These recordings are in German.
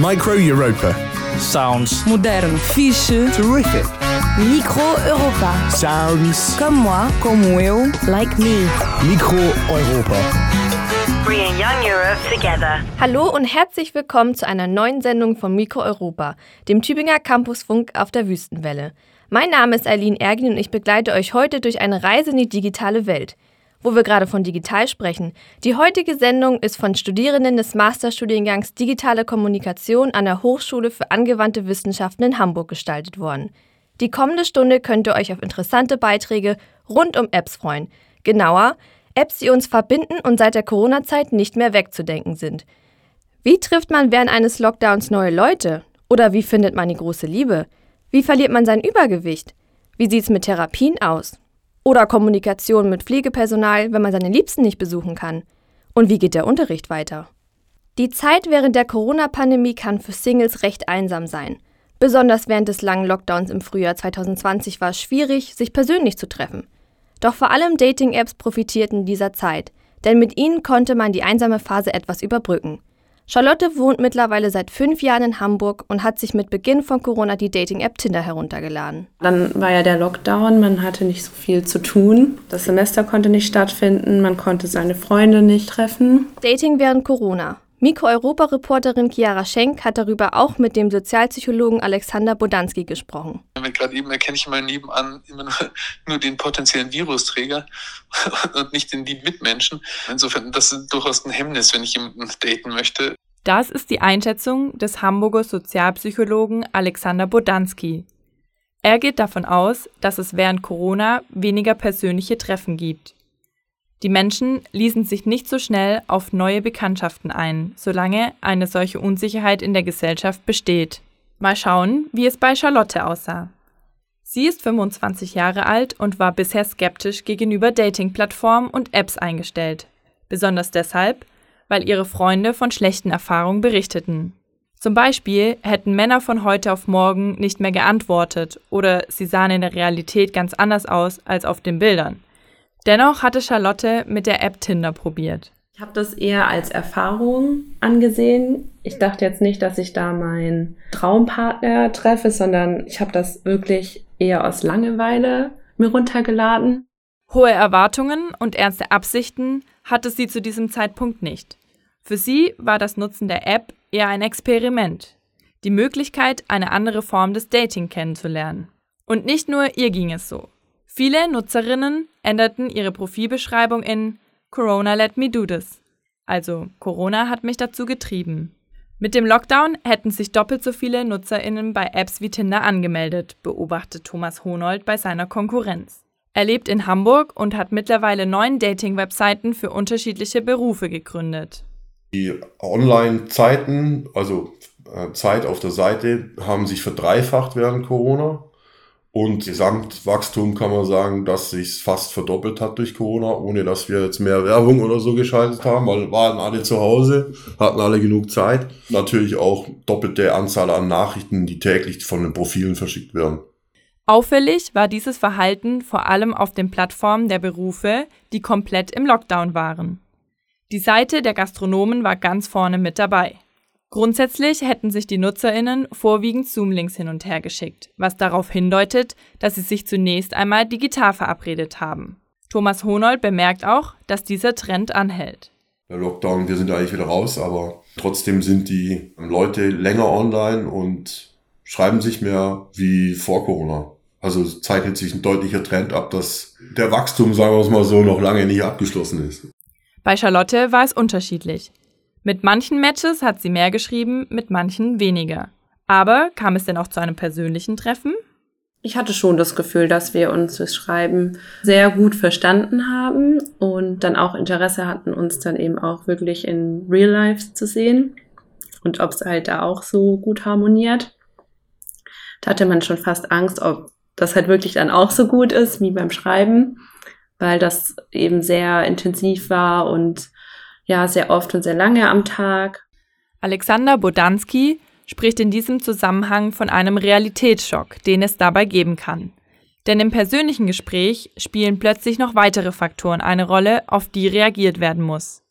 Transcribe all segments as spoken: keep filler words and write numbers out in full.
Micro Europa. Sounds. Modern. Fiche. Terrific. Micro Europa. Sounds. Comme moi. Como eu. Like me. Micro Europa. Bringing young Europe together. Hallo und herzlich willkommen zu einer neuen Sendung von Micro Europa, dem Tübinger Campusfunk auf der Wüstenwelle. Mein Name ist Eileen Ergin und ich begleite euch heute durch eine Reise in die digitale Welt. Wo wir gerade von digital sprechen, die heutige Sendung ist von Studierenden des Masterstudiengangs Digitale Kommunikation an der Hochschule für angewandte Wissenschaften in Hamburg gestaltet worden. Die kommende Stunde könnt ihr euch auf interessante Beiträge rund um Apps freuen. Genauer, Apps, die uns verbinden und seit der Corona-Zeit nicht mehr wegzudenken sind. Wie trifft man während eines Lockdowns neue Leute? Oder wie findet man die große Liebe? Wie verliert man sein Übergewicht? Wie sieht's mit Therapien aus? Oder Kommunikation mit Pflegepersonal, wenn man seine Liebsten nicht besuchen kann? Und wie geht der Unterricht weiter? Die Zeit während der Corona-Pandemie kann für Singles recht einsam sein. Besonders während des langen Lockdowns im Frühjahr zwanzig zwanzig war es schwierig, sich persönlich zu treffen. Doch vor allem Dating-Apps profitierten dieser Zeit, denn mit ihnen konnte man die einsame Phase etwas überbrücken. Charlotte wohnt mittlerweile seit fünf Jahren in Hamburg und hat sich mit Beginn von Corona die Dating-App Tinder heruntergeladen. Dann war ja der Lockdown, man hatte nicht so viel zu tun. Das Semester konnte nicht stattfinden, man konnte seine Freunde nicht treffen. Dating während Corona. Micro-Europa-Reporterin Chiara Schenk hat darüber auch mit dem Sozialpsychologen Alexander Bodanski gesprochen. Gerade eben erkenne ich mal nebenan immer nur, nur den potenziellen Virusträger und nicht den lieben Mitmenschen. Insofern, das ist durchaus ein Hemmnis, wenn ich jemanden daten möchte. Das ist die Einschätzung des Hamburger Sozialpsychologen Alexander Bodanski. Er geht davon aus, dass es während Corona weniger persönliche Treffen gibt. Die Menschen ließen sich nicht so schnell auf neue Bekanntschaften ein, solange eine solche Unsicherheit in der Gesellschaft besteht. Mal schauen, wie es bei Charlotte aussah. Sie ist fünfundzwanzig Jahre alt und war bisher skeptisch gegenüber Dating-Plattformen und Apps eingestellt. Besonders deshalb, weil ihre Freunde von schlechten Erfahrungen berichteten. Zum Beispiel hätten Männer von heute auf morgen nicht mehr geantwortet oder sie sahen in der Realität ganz anders aus als auf den Bildern. Dennoch hatte Charlotte mit der App Tinder probiert. Ich habe das eher als Erfahrung angesehen. Ich dachte jetzt nicht, dass ich da meinen Traumpartner treffe, sondern ich habe das wirklich eher aus Langeweile mir runtergeladen. Hohe Erwartungen und ernste Absichten hatte sie zu diesem Zeitpunkt nicht. Für sie war das Nutzen der App eher ein Experiment. Die Möglichkeit, eine andere Form des Dating kennenzulernen. Und nicht nur ihr ging es so. Viele Nutzerinnen änderten ihre Profilbeschreibung in Corona let me do this. Also Corona hat mich dazu getrieben. Mit dem Lockdown hätten sich doppelt so viele NutzerInnen bei Apps wie Tinder angemeldet, beobachtet Thomas Honold bei seiner Konkurrenz. Er lebt in Hamburg und hat mittlerweile neun Dating-Webseiten für unterschiedliche Berufe gegründet. Die Online-Zeiten, also äh, Zeit auf der Seite, haben sich verdreifacht während Corona. Und Gesamtwachstum kann man sagen, dass sich fast verdoppelt hat durch Corona, ohne dass wir jetzt mehr Werbung oder so geschaltet haben, weil waren alle zu Hause, hatten alle genug Zeit. Natürlich auch doppelte Anzahl an Nachrichten, die täglich von den Profilen verschickt werden. Auffällig war dieses Verhalten vor allem auf den Plattformen der Berufe, die komplett im Lockdown waren. Die Seite der Gastronomen war ganz vorne mit dabei. Grundsätzlich hätten sich die NutzerInnen vorwiegend Zoom-Links hin und her geschickt, was darauf hindeutet, dass sie sich zunächst einmal digital verabredet haben. Thomas Honold bemerkt auch, dass dieser Trend anhält. Der Lockdown, wir sind eigentlich wieder raus, aber trotzdem sind die Leute länger online und schreiben sich mehr wie vor Corona. Also zeichnet sich ein deutlicher Trend ab, dass der Wachstum, sagen wir es mal so, noch lange nicht abgeschlossen ist. Bei Charlotte war es unterschiedlich. Mit manchen Matches hat sie mehr geschrieben, mit manchen weniger. Aber kam es denn auch zu einem persönlichen Treffen? Ich hatte schon das Gefühl, dass wir uns das Schreiben sehr gut verstanden haben und dann auch Interesse hatten, uns dann eben auch wirklich in Real Life zu sehen und ob es halt da auch so gut harmoniert. Da hatte man schon fast Angst, ob das halt wirklich dann auch so gut ist wie beim Schreiben, weil das eben sehr intensiv war und ja, sehr oft und sehr lange am Tag. Alexander Bodanski spricht in diesem Zusammenhang von einem Realitätsschock, den es dabei geben kann. Denn im persönlichen Gespräch spielen plötzlich noch weitere Faktoren eine Rolle, auf die reagiert werden muss.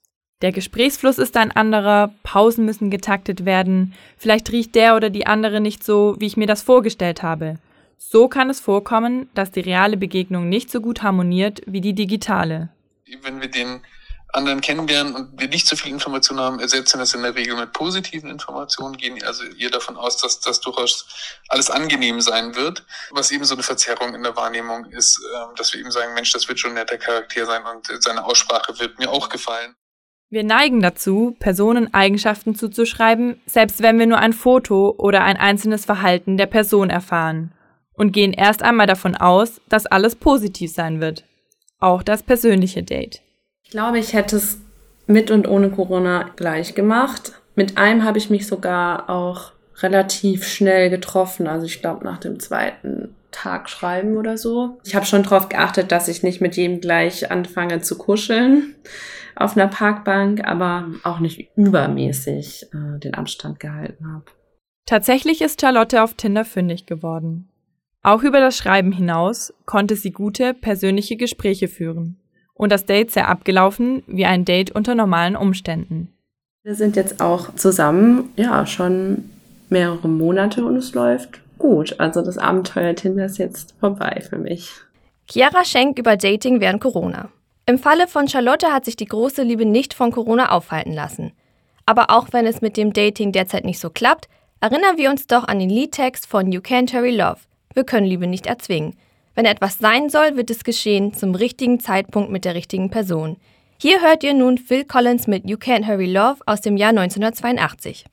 Der Gesprächsfluss ist ein anderer, Pausen müssen getaktet werden, vielleicht riecht der oder die andere nicht so, wie ich mir das vorgestellt habe. So kann es vorkommen, dass die reale Begegnung nicht so gut harmoniert wie die digitale. Wenn wir den anderen kennenlernen und wir nicht so viel Informationen haben, ersetzen das in der Regel mit positiven Informationen, gehen also eher davon aus, dass das durchaus alles angenehm sein wird, was eben so eine Verzerrung in der Wahrnehmung ist, dass wir eben sagen, Mensch, das wird schon ein netter Charakter sein und seine Aussprache wird mir auch gefallen. Wir neigen dazu, Personen Eigenschaften zuzuschreiben, selbst wenn wir nur ein Foto oder ein einzelnes Verhalten der Person erfahren und gehen erst einmal davon aus, dass alles positiv sein wird. Auch das persönliche Date. Ich glaube, ich hätte es mit und ohne Corona gleich gemacht. Mit einem habe ich mich sogar auch relativ schnell getroffen. Also ich glaube nach dem zweiten Tag schreiben oder so. Ich habe schon darauf geachtet, dass ich nicht mit jedem gleich anfange zu kuscheln auf einer Parkbank, aber auch nicht übermäßig äh, den Abstand gehalten habe. Tatsächlich ist Charlotte auf Tinder fündig geworden. Auch über das Schreiben hinaus konnte sie gute persönliche Gespräche führen. Und das Date sehr abgelaufen, wie ein Date unter normalen Umständen. Wir sind jetzt auch zusammen, ja, schon mehrere Monate und es läuft gut. Also das Abenteuer Tinder ist jetzt vorbei für mich. Chiara Schenk über Dating während Corona. Im Falle von Charlotte hat sich die große Liebe nicht von Corona aufhalten lassen. Aber auch wenn es mit dem Dating derzeit nicht so klappt, erinnern wir uns doch an den Liedtext von You Can't Hurry Love. Wir können Liebe nicht erzwingen. Wenn etwas sein soll, wird es geschehen zum richtigen Zeitpunkt mit der richtigen Person. Hier hört ihr nun Phil Collins mit You Can't Hurry Love aus dem Jahr neunzehnhundertzweiundachtzig.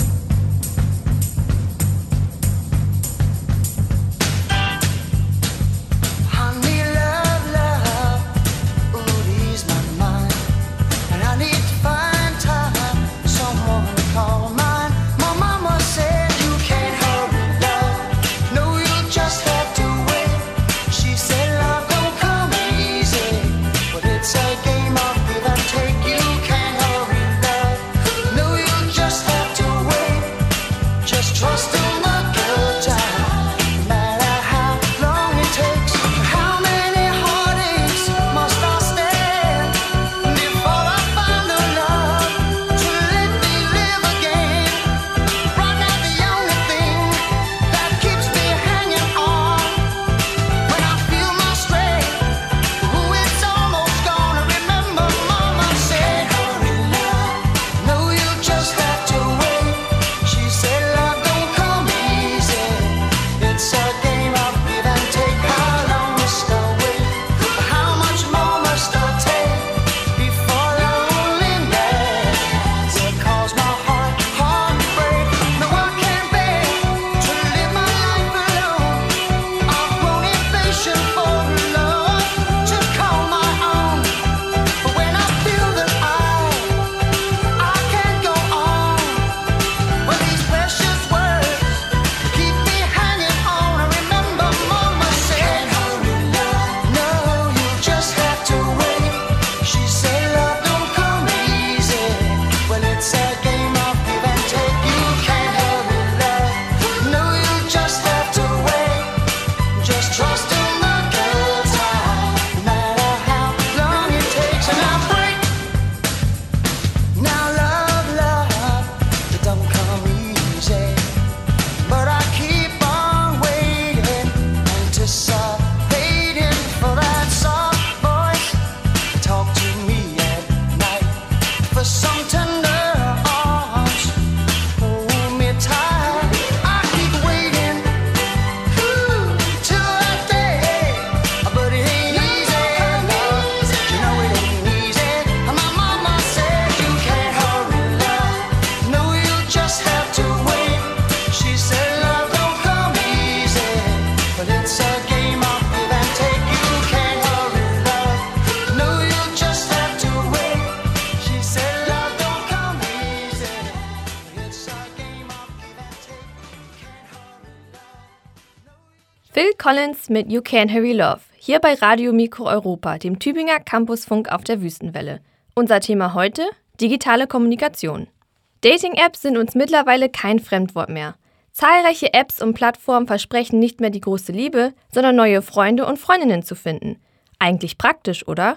Phil Collins mit You Can't Hurry Love, hier bei Radio Mikro Europa, dem Tübinger Campusfunk auf der Wüstenwelle. Unser Thema heute: digitale Kommunikation. Dating-Apps sind uns mittlerweile kein Fremdwort mehr. Zahlreiche Apps und Plattformen versprechen nicht mehr die große Liebe, sondern neue Freunde und Freundinnen zu finden. Eigentlich praktisch, oder?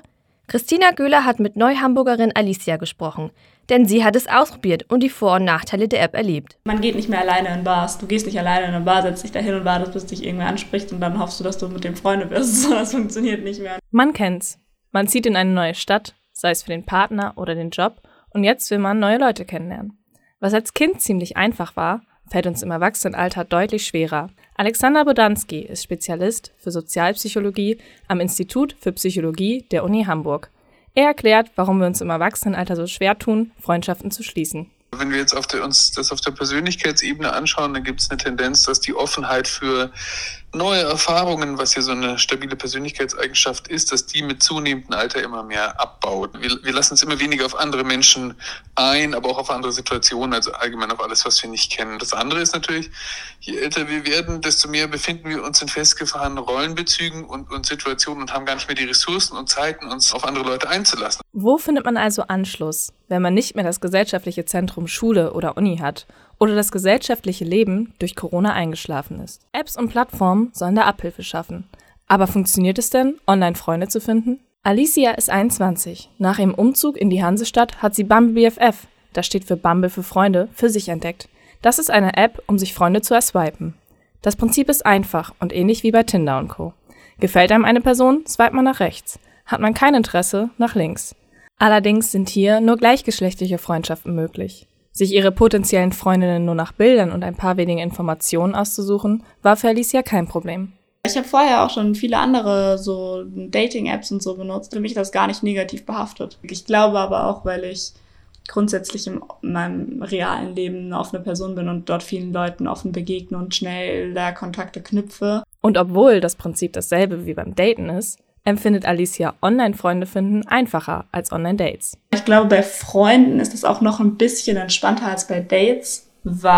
Christina Göhler hat mit Neuhamburgerin Alicia gesprochen, denn sie hat es ausprobiert und die Vor- und Nachteile der App erlebt. Man geht nicht mehr alleine in Bars. Du gehst nicht alleine in eine Bar, setzt dich da hin und wartest, bis dich irgendwer anspricht und dann hoffst du, dass du mit dem Freunde wirst. Das funktioniert nicht mehr. Man kennt's. Man zieht in eine neue Stadt, sei es für den Partner oder den Job, und jetzt will man neue Leute kennenlernen. Was als Kind ziemlich einfach war, fällt uns im Erwachsenenalter deutlich schwerer. Alexander Bodanski ist Spezialist für Sozialpsychologie am Institut für Psychologie der Uni Hamburg. Er erklärt, warum wir uns im Erwachsenenalter so schwer tun, Freundschaften zu schließen. Wenn wir jetzt auf der, uns das auf der Persönlichkeitsebene anschauen, dann gibt es eine Tendenz, dass die Offenheit für neue Erfahrungen, was hier so eine stabile Persönlichkeitseigenschaft ist, dass die mit zunehmendem Alter immer mehr abbaut. Wir, wir lassen uns immer weniger auf andere Menschen ein, aber auch auf andere Situationen, also allgemein auf alles, was wir nicht kennen. Das andere ist natürlich, je älter wir werden, desto mehr befinden wir uns in festgefahrenen Rollenbezügen und, und Situationen und haben gar nicht mehr die Ressourcen und Zeiten, uns auf andere Leute einzulassen. Wo findet man also Anschluss, wenn man nicht mehr das gesellschaftliche Zentrum Schule oder Uni hat oder das gesellschaftliche Leben durch Corona eingeschlafen ist? Apps und Plattformen sollen da Abhilfe schaffen. Aber funktioniert es denn, online Freunde zu finden? Alicia ist einundzwanzig. Nach ihrem Umzug in die Hansestadt hat sie Bumble B F F, das steht für Bumble für Freunde, für sich entdeckt. Das ist eine App, um sich Freunde zu erswipen. Das Prinzip ist einfach und ähnlich wie bei Tinder und Co. Gefällt einem eine Person, swipet man nach rechts. Hat man kein Interesse, nach links. Allerdings sind hier nur gleichgeschlechtliche Freundschaften möglich. Sich ihre potenziellen Freundinnen nur nach Bildern und ein paar wenige Informationen auszusuchen, war für Alicia kein Problem. Ich habe vorher auch schon viele andere so Dating-Apps und so benutzt. Für mich ist das gar nicht negativ behaftet. Ich glaube aber auch, weil ich grundsätzlich in meinem realen Leben eine offene Person bin und dort vielen Leuten offen begegne und schnell da Kontakte knüpfe. Und obwohl das Prinzip dasselbe wie beim Daten ist, empfindet Alicia Online-Freunde finden einfacher als Online-Dates. Ich glaube, bei Freunden ist es auch noch ein bisschen entspannter als bei Dates,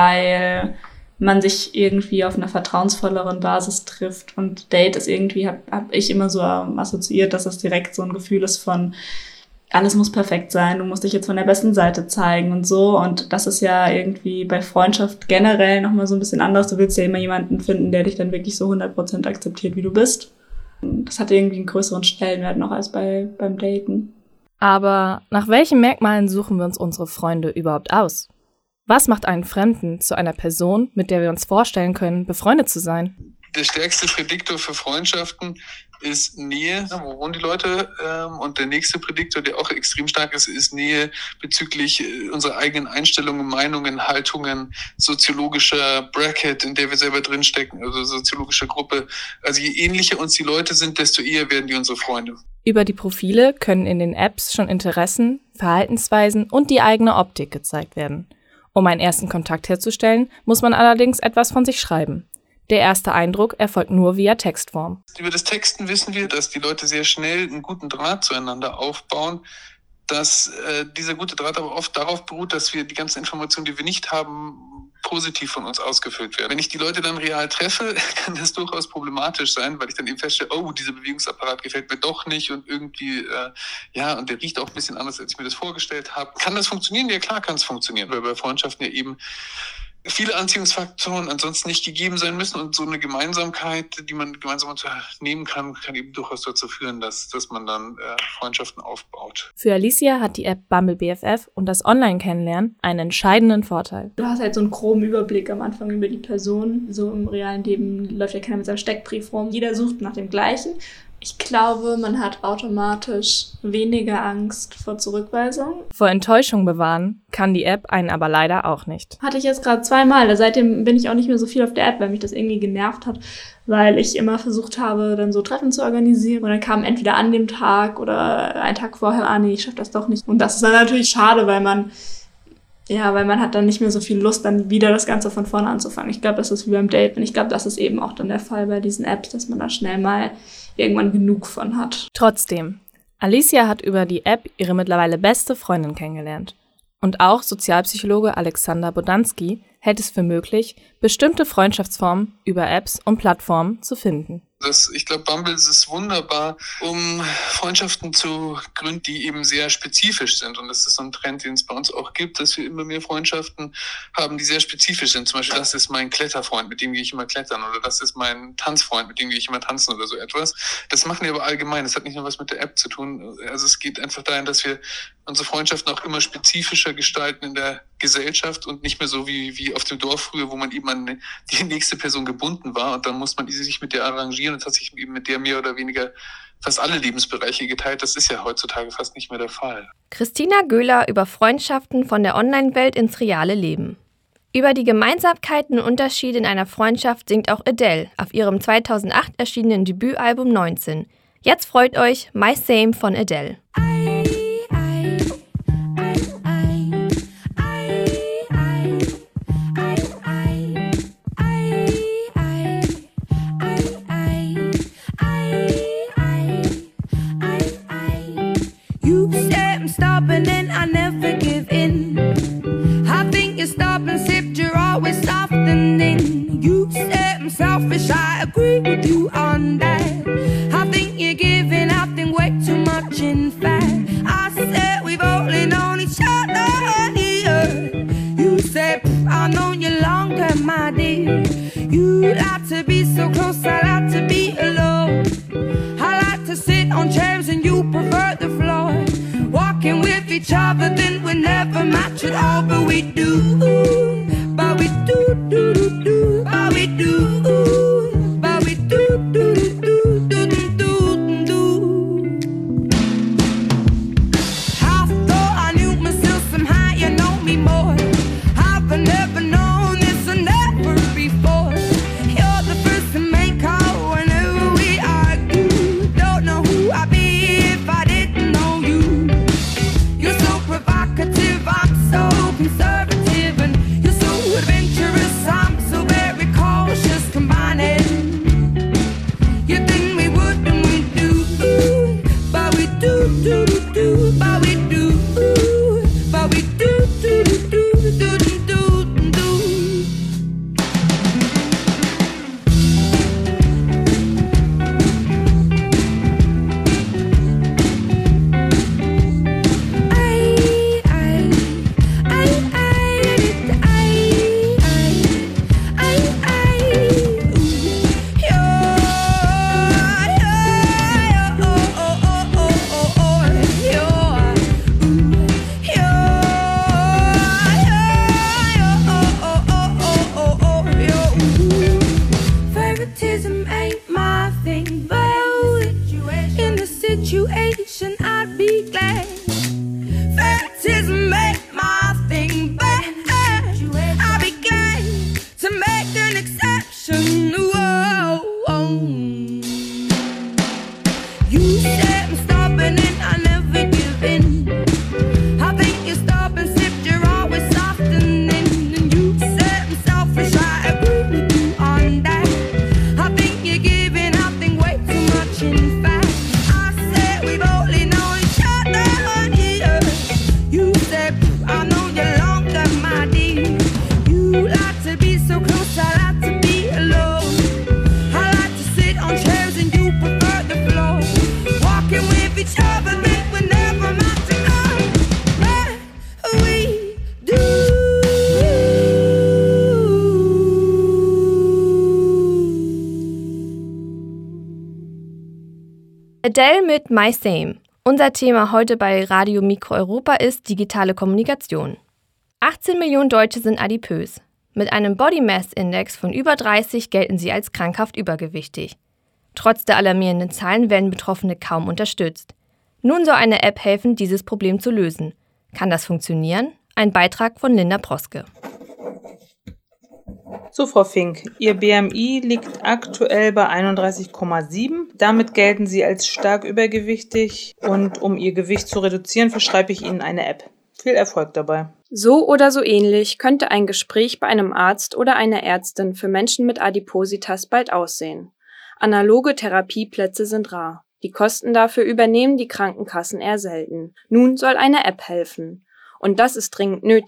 weil man sich irgendwie auf einer vertrauensvolleren Basis trifft. Und Date ist irgendwie, habe hab ich immer so assoziiert, dass es direkt so ein Gefühl ist von, alles muss perfekt sein, du musst dich jetzt von der besten Seite zeigen und so. Und das ist ja irgendwie bei Freundschaft generell nochmal so ein bisschen anders. Du willst ja immer jemanden finden, der dich dann wirklich so hundert Prozent akzeptiert, wie du bist. Das hat irgendwie einen größeren Stellenwert noch als bei beim Daten. Aber nach welchen Merkmalen suchen wir uns unsere Freunde überhaupt aus? Was macht einen Fremden zu einer Person, mit der wir uns vorstellen können, befreundet zu sein? Der stärkste Prädiktor für Freundschaften ist Nähe, wo wohnen die Leute? Und der nächste Prädiktor, der auch extrem stark ist, ist Nähe bezüglich unserer eigenen Einstellungen, Meinungen, Haltungen, soziologischer Bracket, in der wir selber drinstecken, also soziologische Gruppe. Also je ähnlicher uns die Leute sind, desto eher werden die unsere Freunde. Über die Profile können in den Apps schon Interessen, Verhaltensweisen und die eigene Optik gezeigt werden. Um einen ersten Kontakt herzustellen, muss man allerdings etwas von sich schreiben. Der erste Eindruck erfolgt nur via Textform. Über das Texten wissen wir, dass die Leute sehr schnell einen guten Draht zueinander aufbauen, dass äh, dieser gute Draht aber oft darauf beruht, dass wir die ganzen Informationen, die wir nicht haben, positiv von uns ausgefüllt werden. Wenn ich die Leute dann real treffe, kann das durchaus problematisch sein, weil ich dann eben feststelle, oh, dieser Bewegungsapparat gefällt mir doch nicht und irgendwie, äh, ja, und der riecht auch ein bisschen anders, als ich mir das vorgestellt habe. Kann das funktionieren? Ja, klar kann es funktionieren, weil bei Freundschaften ja eben viele Anziehungsfaktoren ansonsten nicht gegeben sein müssen und so eine Gemeinsamkeit, die man gemeinsam unternehmen kann, kann eben durchaus dazu führen, dass, dass man dann äh, Freundschaften aufbaut. Für Alicia hat die App Bumble B F F und das Online-Kennenlernen einen entscheidenden Vorteil. Du hast halt so einen groben Überblick am Anfang über die Person. So im realen Leben läuft ja keiner mit seinem Steckbrief rum. Jeder sucht nach dem Gleichen. Ich glaube, man hat automatisch weniger Angst vor Zurückweisung. Vor Enttäuschung bewahren kann die App einen aber leider auch nicht. Hatte ich jetzt gerade zweimal. Seitdem bin ich auch nicht mehr so viel auf der App, weil mich das irgendwie genervt hat, weil ich immer versucht habe, dann so Treffen zu organisieren. Und dann kam entweder an dem Tag oder einen Tag vorher, ah nee, ich schaff das doch nicht. Und das ist dann natürlich schade, weil man Ja, weil man hat dann nicht mehr so viel Lust, dann wieder das Ganze von vorne anzufangen. Ich glaube, das ist wie beim Date. Und ich glaube, das ist eben auch dann der Fall bei diesen Apps, dass man da schnell mal irgendwann genug von hat. Trotzdem, Alicia hat über die App ihre mittlerweile beste Freundin kennengelernt. Und auch Sozialpsychologe Alexander Bodanski hält es für möglich, bestimmte Freundschaftsformen über Apps und Plattformen zu finden. Das, ich glaube, Bumble ist wunderbar, um Freundschaften zu gründen, die eben sehr spezifisch sind. Und das ist so ein Trend, den es bei uns auch gibt, dass wir immer mehr Freundschaften haben, die sehr spezifisch sind. Zum Beispiel, das ist mein Kletterfreund, mit dem gehe ich immer klettern. Oder das ist mein Tanzfreund, mit dem gehe ich immer tanzen oder so etwas. Das machen wir aber allgemein. Das hat nicht nur was mit der App zu tun. Also es geht einfach dahin, dass wir unsere Freundschaften auch immer spezifischer gestalten in der Gesellschaft und nicht mehr so wie, wie auf dem Dorf früher, wo man eben an die nächste Person gebunden war und dann muss man sich mit der arrangieren. Das hat sich eben mit der mehr oder weniger fast alle Lebensbereiche geteilt. Das ist ja heutzutage fast nicht mehr der Fall. Christina Göhler über Freundschaften von der Online-Welt ins reale Leben. Über die Gemeinsamkeiten und Unterschiede in einer Freundschaft singt auch Adele auf ihrem zweitausendacht erschienenen Debütalbum neunzehn. Jetzt freut euch My Same von Adele. Adele mit My Same. Unser Thema heute bei Radio Mikro Europa ist digitale Kommunikation. achtzehn Millionen Deutsche sind adipös. Mit einem Body Mass Index von über dreißig gelten sie als krankhaft übergewichtig. Trotz der alarmierenden Zahlen werden Betroffene kaum unterstützt. Nun soll eine App helfen, dieses Problem zu lösen. Kann das funktionieren? Ein Beitrag von Linda Proske. So, Frau Fink, Ihr B M I liegt aktuell bei einunddreißig Komma sieben. Damit gelten Sie als stark übergewichtig und um Ihr Gewicht zu reduzieren, verschreibe ich Ihnen eine App. Viel Erfolg dabei. So oder so ähnlich könnte ein Gespräch bei einem Arzt oder einer Ärztin für Menschen mit Adipositas bald aussehen. Analoge Therapieplätze sind rar. Die Kosten dafür übernehmen die Krankenkassen eher selten. Nun soll eine App helfen. Und das ist dringend nötig,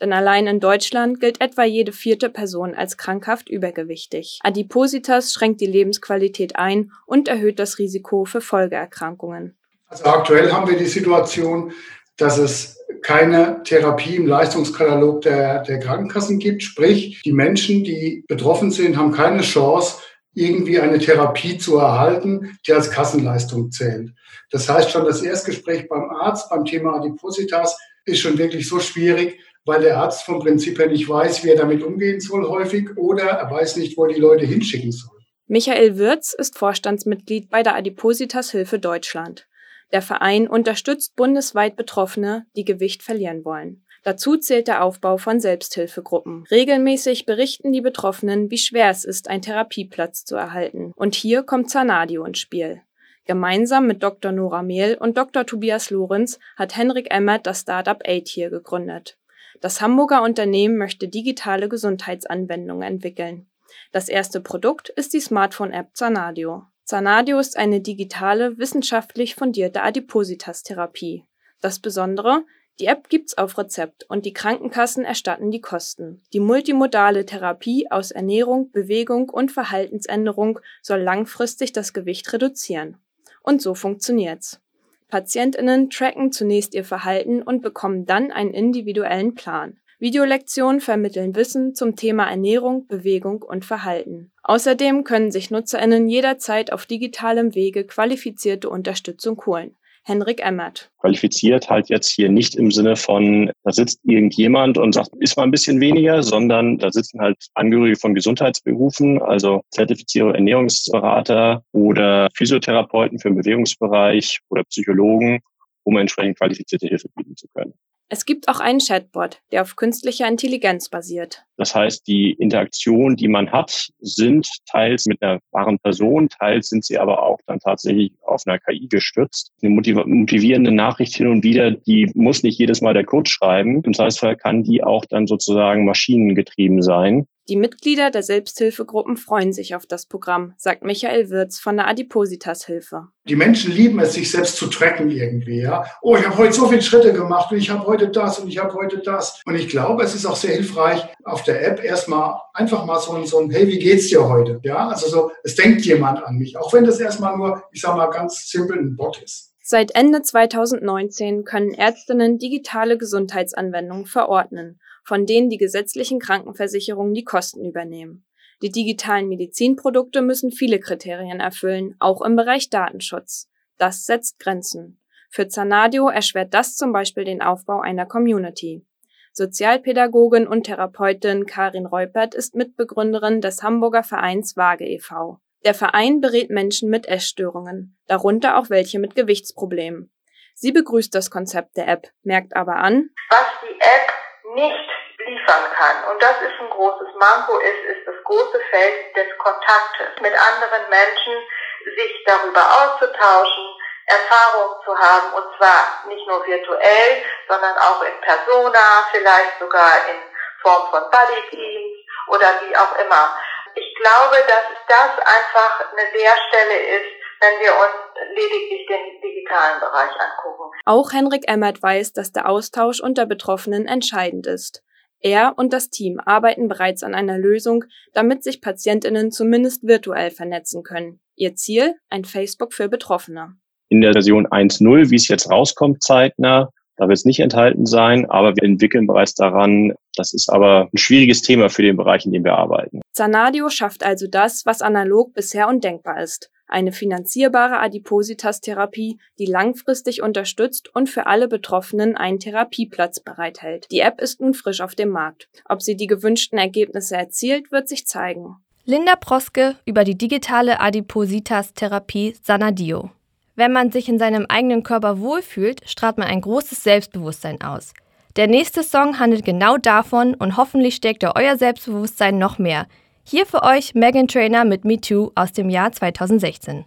Denn allein in Deutschland gilt etwa jede vierte Person als krankhaft übergewichtig. Adipositas schränkt die Lebensqualität ein und erhöht das Risiko für Folgeerkrankungen. Also aktuell haben wir die Situation, dass es keine Therapie im Leistungskatalog der, der Krankenkassen gibt. Sprich, die Menschen, die betroffen sind, haben keine Chance, irgendwie eine Therapie zu erhalten, die als Kassenleistung zählt. Das heißt schon, das Erstgespräch beim Arzt beim Thema Adipositas ist schon wirklich so schwierig, weil der Arzt vom Prinzip her nicht weiß, wie er damit umgehen soll häufig, oder er weiß nicht, wo er die Leute hinschicken soll. Michael Wirz ist Vorstandsmitglied bei der Adipositas-Hilfe Deutschland. Der Verein unterstützt bundesweit Betroffene, die Gewicht verlieren wollen. Dazu zählt der Aufbau von Selbsthilfegruppen. Regelmäßig berichten die Betroffenen, wie schwer es ist, einen Therapieplatz zu erhalten. Und hier kommt Zanadio ins Spiel. Gemeinsam mit Doktor Nora Mehl und Doktor Tobias Lorenz hat Henrik Emmert das Startup Aidhere gegründet. Das Hamburger Unternehmen möchte digitale Gesundheitsanwendungen entwickeln. Das erste Produkt ist die Smartphone-App Zanadio. Zanadio ist eine digitale, wissenschaftlich fundierte Adipositas-Therapie. Das Besondere: die App gibt's auf Rezept und die Krankenkassen erstatten die Kosten. Die multimodale Therapie aus Ernährung, Bewegung und Verhaltensänderung soll langfristig das Gewicht reduzieren. Und so funktioniert's. PatientInnen tracken zunächst ihr Verhalten und bekommen dann einen individuellen Plan. Videolektionen vermitteln Wissen zum Thema Ernährung, Bewegung und Verhalten. Außerdem können sich NutzerInnen jederzeit auf digitalem Wege qualifizierte Unterstützung holen. Henrik Emmert. Qualifiziert halt jetzt hier nicht im Sinne von, da sitzt irgendjemand und sagt, ist mal ein bisschen weniger, sondern da sitzen halt Angehörige von Gesundheitsberufen, also zertifizierte Ernährungsberater oder Physiotherapeuten für den Bewegungsbereich oder Psychologen, um entsprechend qualifizierte Hilfe bieten zu können. Es gibt auch einen Chatbot, der auf künstlicher Intelligenz basiert. Das heißt, die Interaktionen, die man hat, sind teils mit einer wahren Person, teils sind sie aber auch dann tatsächlich auf einer K I gestützt. Eine motiv- motivierende Nachricht hin und wieder, die muss nicht jedes Mal der Code schreiben. Im Zweifelsfall kann die auch dann sozusagen maschinengetrieben sein. Die Mitglieder der Selbsthilfegruppen freuen sich auf das Programm, sagt Michael Wirz von der Adipositas-Hilfe. Die Menschen lieben es, sich selbst zu tracken irgendwie. Ja? Oh, ich habe heute so viele Schritte gemacht und ich habe heute das und ich habe heute das. Und ich glaube, es ist auch sehr hilfreich, auf der App erstmal einfach mal so ein, so ein hey, wie geht's dir heute? Ja, also so, es denkt jemand an mich, auch wenn das erstmal nur, ich sag mal, ganz simpel ein Bot ist. Seit Ende zweitausendneunzehn können Ärztinnen digitale Gesundheitsanwendungen verordnen, von denen die gesetzlichen Krankenversicherungen die Kosten übernehmen. Die digitalen Medizinprodukte müssen viele Kriterien erfüllen, auch im Bereich Datenschutz. Das setzt Grenzen. Für Zanadio erschwert das zum Beispiel den Aufbau einer Community. Sozialpädagogin und Therapeutin Karin Reupert ist Mitbegründerin des Hamburger Vereins Waage e V Der Verein berät Menschen mit Essstörungen, darunter auch welche mit Gewichtsproblemen. Sie begrüßt das Konzept der App, merkt aber an, was die App nicht liefern kann, und das ist ein großes Manko, ist, ist das große Feld des Kontaktes mit anderen Menschen, sich darüber auszutauschen, Erfahrungen zu haben, und zwar nicht nur virtuell, sondern auch in Persona, vielleicht sogar in Form von Buddy-Teams oder wie auch immer. Ich glaube, dass das einfach eine Leerstelle ist, wenn wir uns lediglich den digitalen Bereich angucken. Auch Henrik Emmert weiß, dass der Austausch unter Betroffenen entscheidend ist. Er und das Team arbeiten bereits an einer Lösung, damit sich PatientInnen zumindest virtuell vernetzen können. Ihr Ziel? Ein Facebook für Betroffene. In der Version eins Punkt null, wie es jetzt rauskommt, zeitnah, da wird es nicht enthalten sein, aber wir entwickeln bereits daran. Das ist aber ein schwieriges Thema für den Bereich, in dem wir arbeiten. Zanadio schafft also das, was analog bisher undenkbar ist. Eine finanzierbare Adipositas-Therapie, die langfristig unterstützt und für alle Betroffenen einen Therapieplatz bereithält. Die App ist nun frisch auf dem Markt. Ob sie die gewünschten Ergebnisse erzielt, wird sich zeigen. Linda Proske über die digitale Adipositas-Therapie Zanadio. Wenn man sich in seinem eigenen Körper wohlfühlt, strahlt man ein großes Selbstbewusstsein aus. Der nächste Song handelt genau davon und hoffentlich stärkt er euer Selbstbewusstsein noch mehr. Hier für euch Meghan Trainor mit Me Too aus dem Jahr zweitausendsechzehn.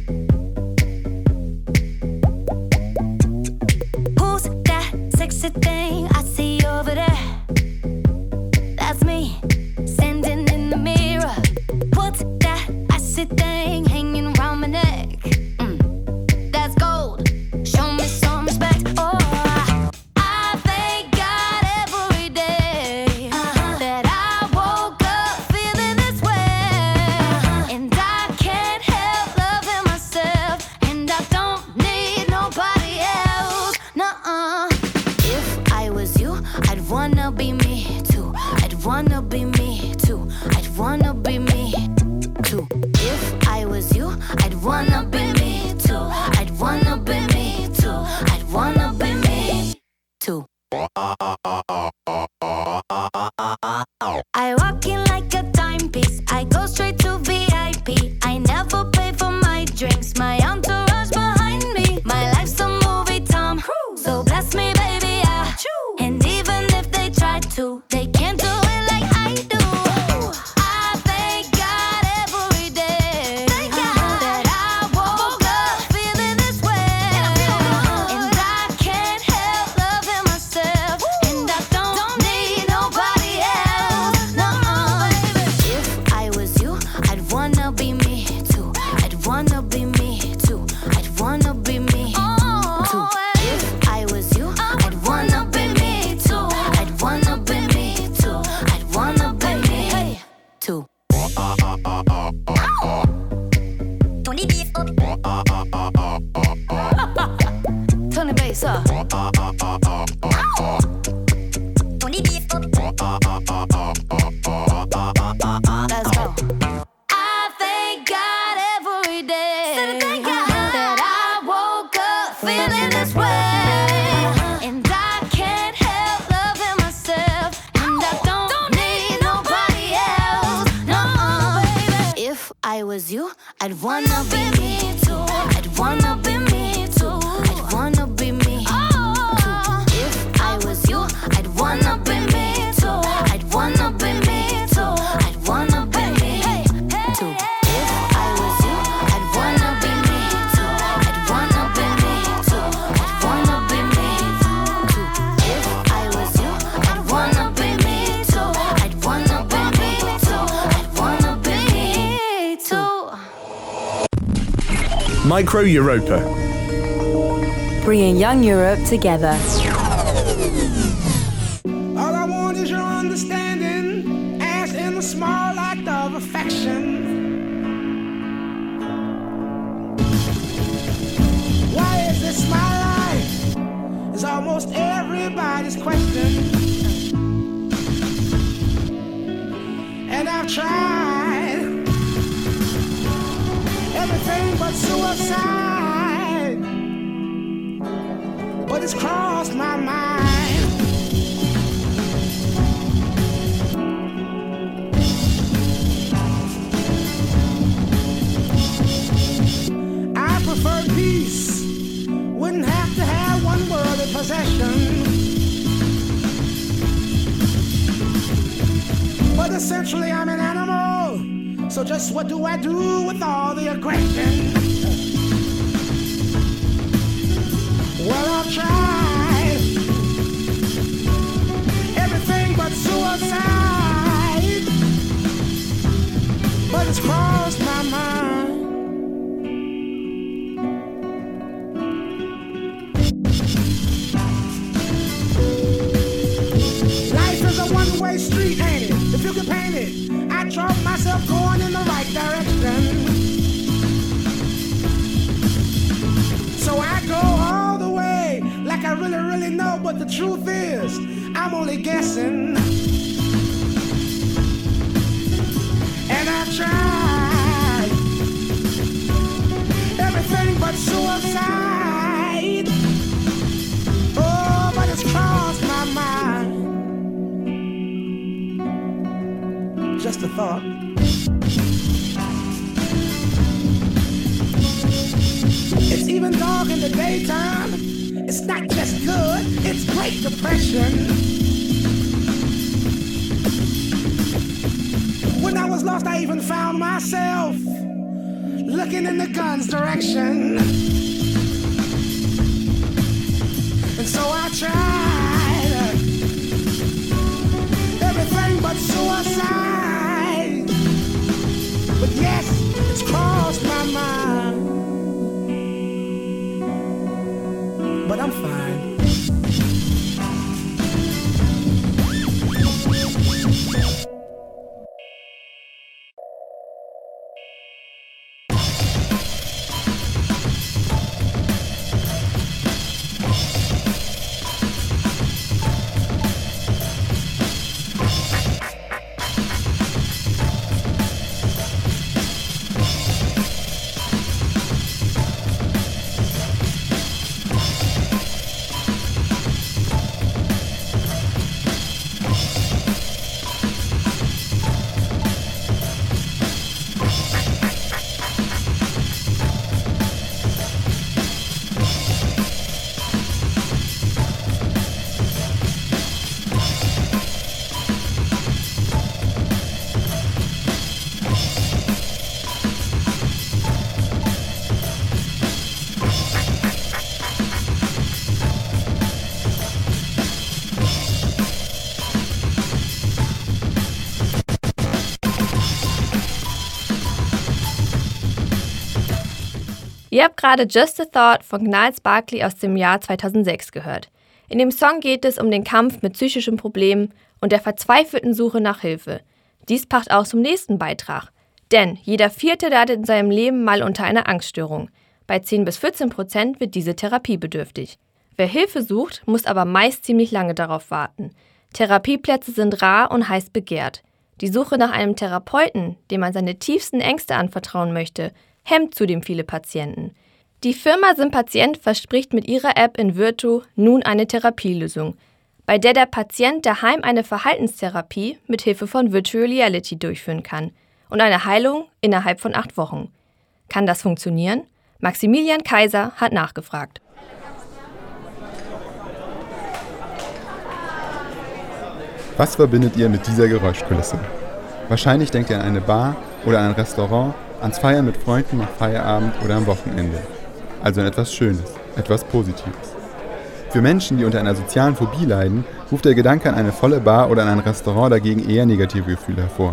Who's that sexy thing? thing I see over there. That's me, standing in the mirror. What's that icy thing hanging around my neck? Mm, that's gold. Show me some respect. Oh, I thank God every day uh-huh. that I woke up feeling this way. Uh-huh. And I can't help loving myself. And I don't need nobody else. Nuh-uh. If I was you, I'd wanna be me too. I'd wanna be me too. I'd wanna be me too. If I was you, I'd wanna be me too. I'd wanna be me too. I'd wanna be me too. I walk in like a timepiece. I go straight to V I P. I never pay for my drinks. My entourage behind me. My life's a movie, Tom. So bless me, baby, yeah. And even if they try to, they can't do it like I do. I thank God every day that I woke up feeling this way. And I can't help loving myself. And I don't need nobody else. No, if I was you, I'd wanna be me too. I'd wanna be me too. I'd wanna be me too. If I was you, I'd wanna be me too. I'd wanna be me too. I'd wanna be me too. Tony beat up. Turn the bass up. Tony beat up. Let's go. I thank God every day that I woke up feeling this way. And I can't help loving myself. And I don't need nobody else. No, if I was you, I'd wanna be me too. I'd wanna be me too. I'd wanna be me too. If I was you, I'd wanna be me too. I'd wanna be me too. I'd wanna be me too. If I was you, I'd wanna be me too. I'd wanna be me too. I'd wanna be me too. If I was you, I'd wanna be me too. I'd wanna be me too. I'd wanna be me too. Micro Europa. Bringing young Europe together. All I want is your understanding, as in a small act of affection. Why is this my life? Is almost everybody's question. And I've tried everything but suicide, but it's crossed my mind. I prefer peace, wouldn't have to have one worldly possession, but essentially I'm an animal, so just what do I do with all the aggression? Well, I've tried everything but suicide, but it's crossed my mind. Life is a one-way street, ain't it? If you can paint it, I drove myself going in the right direction. So I go all the way, like I really, really know, but the truth is, I'm only guessing. And I've tried everything but suicide. Oh, but it's crossed my mind. Just a thought. It's even dark in the daytime. It's not just good, it's great depression. When I was lost, I even found myself looking in the gun's direction. And so I tried Ihr habt gerade Just a Thought von Gnarls Barkley aus dem Jahr zweitausendsechs gehört. In dem Song geht es um den Kampf mit psychischen Problemen und der verzweifelten Suche nach Hilfe. Dies passt auch zum nächsten Beitrag. Denn jeder Vierte leidet in seinem Leben mal unter einer Angststörung. Bei zehn bis vierzehn Prozent wird diese therapiebedürftig. Wer Hilfe sucht, muss aber meist ziemlich lange darauf warten. Therapieplätze sind rar und heiß begehrt. Die Suche nach einem Therapeuten, dem man seine tiefsten Ängste anvertrauen möchte, hemmt zudem viele Patienten. Die Firma Sympatient verspricht mit ihrer App Invirto nun eine Therapielösung, bei der der Patient daheim eine Verhaltenstherapie mit Hilfe von Virtual Reality durchführen kann und eine Heilung innerhalb von acht Wochen. Kann das funktionieren? Maximilian Kaiser hat nachgefragt. Was verbindet ihr mit dieser Geräuschkulisse? Wahrscheinlich denkt ihr an eine Bar oder an ein Restaurant, ans Feiern mit Freunden nach Feierabend oder am Wochenende. Also an etwas Schönes, etwas Positives. Für Menschen, die unter einer sozialen Phobie leiden, ruft der Gedanke an eine volle Bar oder an ein Restaurant dagegen eher negative Gefühle hervor.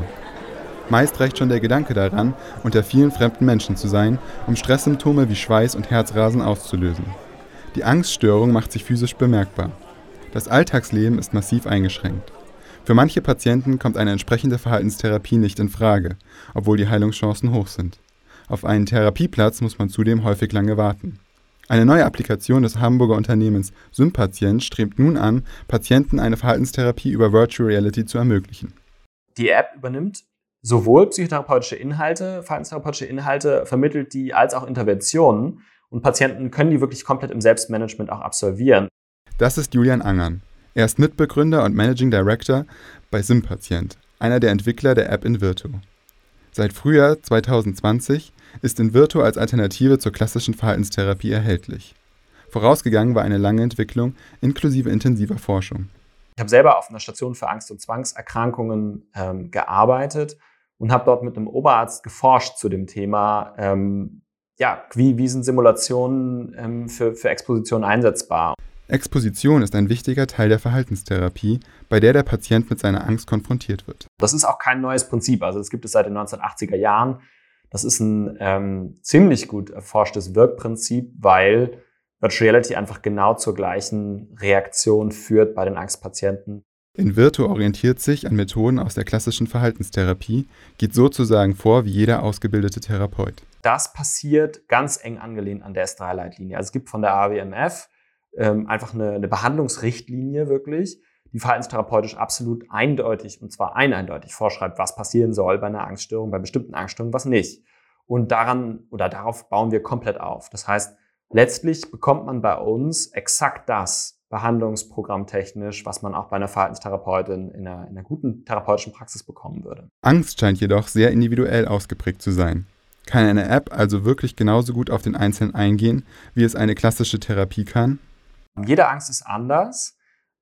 Meist reicht schon der Gedanke daran, unter vielen fremden Menschen zu sein, um Stresssymptome wie Schweiß und Herzrasen auszulösen. Die Angststörung macht sich physisch bemerkbar. Das Alltagsleben ist massiv eingeschränkt. Für manche Patienten kommt eine entsprechende Verhaltenstherapie nicht in Frage, obwohl die Heilungschancen hoch sind. Auf einen Therapieplatz muss man zudem häufig lange warten. Eine neue Applikation des Hamburger Unternehmens Sympatient strebt nun an, Patienten eine Verhaltenstherapie über Virtual Reality zu ermöglichen. Die App übernimmt sowohl psychotherapeutische Inhalte, verhaltenstherapeutische Inhalte, vermittelt die als auch Interventionen und Patienten können die wirklich komplett im Selbstmanagement auch absolvieren. Das ist Julian Angern. Er ist Mitbegründer und Managing Director bei Sympatient, einer der Entwickler der App Invirto. Seit Frühjahr zweitausendzwanzig ist Invirto als Alternative zur klassischen Verhaltenstherapie erhältlich. Vorausgegangen war eine lange Entwicklung inklusive intensiver Forschung. Ich habe selber auf einer Station für Angst- und Zwangserkrankungen ähm, gearbeitet und habe dort mit einem Oberarzt geforscht zu dem Thema, ähm, ja, wie, wie sind Simulationen ähm, für, für Exposition einsetzbar. Exposition ist ein wichtiger Teil der Verhaltenstherapie, bei der der Patient mit seiner Angst konfrontiert wird. Das ist auch kein neues Prinzip, also das gibt es seit den neunzehnhundertachtziger Jahren. Das ist ein ähm, ziemlich gut erforschtes Wirkprinzip, weil Virtual Reality einfach genau zur gleichen Reaktion führt bei den Angstpatienten. Invirto orientiert sich an Methoden aus der klassischen Verhaltenstherapie, geht sozusagen vor wie jeder ausgebildete Therapeut. Das passiert ganz eng angelehnt an der S drei Leitlinie. Also es gibt von der A W M F ähm, einfach eine, eine Behandlungsrichtlinie wirklich, die verhaltenstherapeutisch absolut eindeutig, und zwar eindeutig vorschreibt, was passieren soll bei einer Angststörung, bei bestimmten Angststörungen, was nicht. Und daran oder darauf bauen wir komplett auf. Das heißt, letztlich bekommt man bei uns exakt das behandlungsprogrammtechnisch, was man auch bei einer Verhaltenstherapeutin in einer, in einer guten therapeutischen Praxis bekommen würde. Angst scheint jedoch sehr individuell ausgeprägt zu sein. Kann eine App also wirklich genauso gut auf den Einzelnen eingehen, wie es eine klassische Therapie kann? Jede Angst ist anders,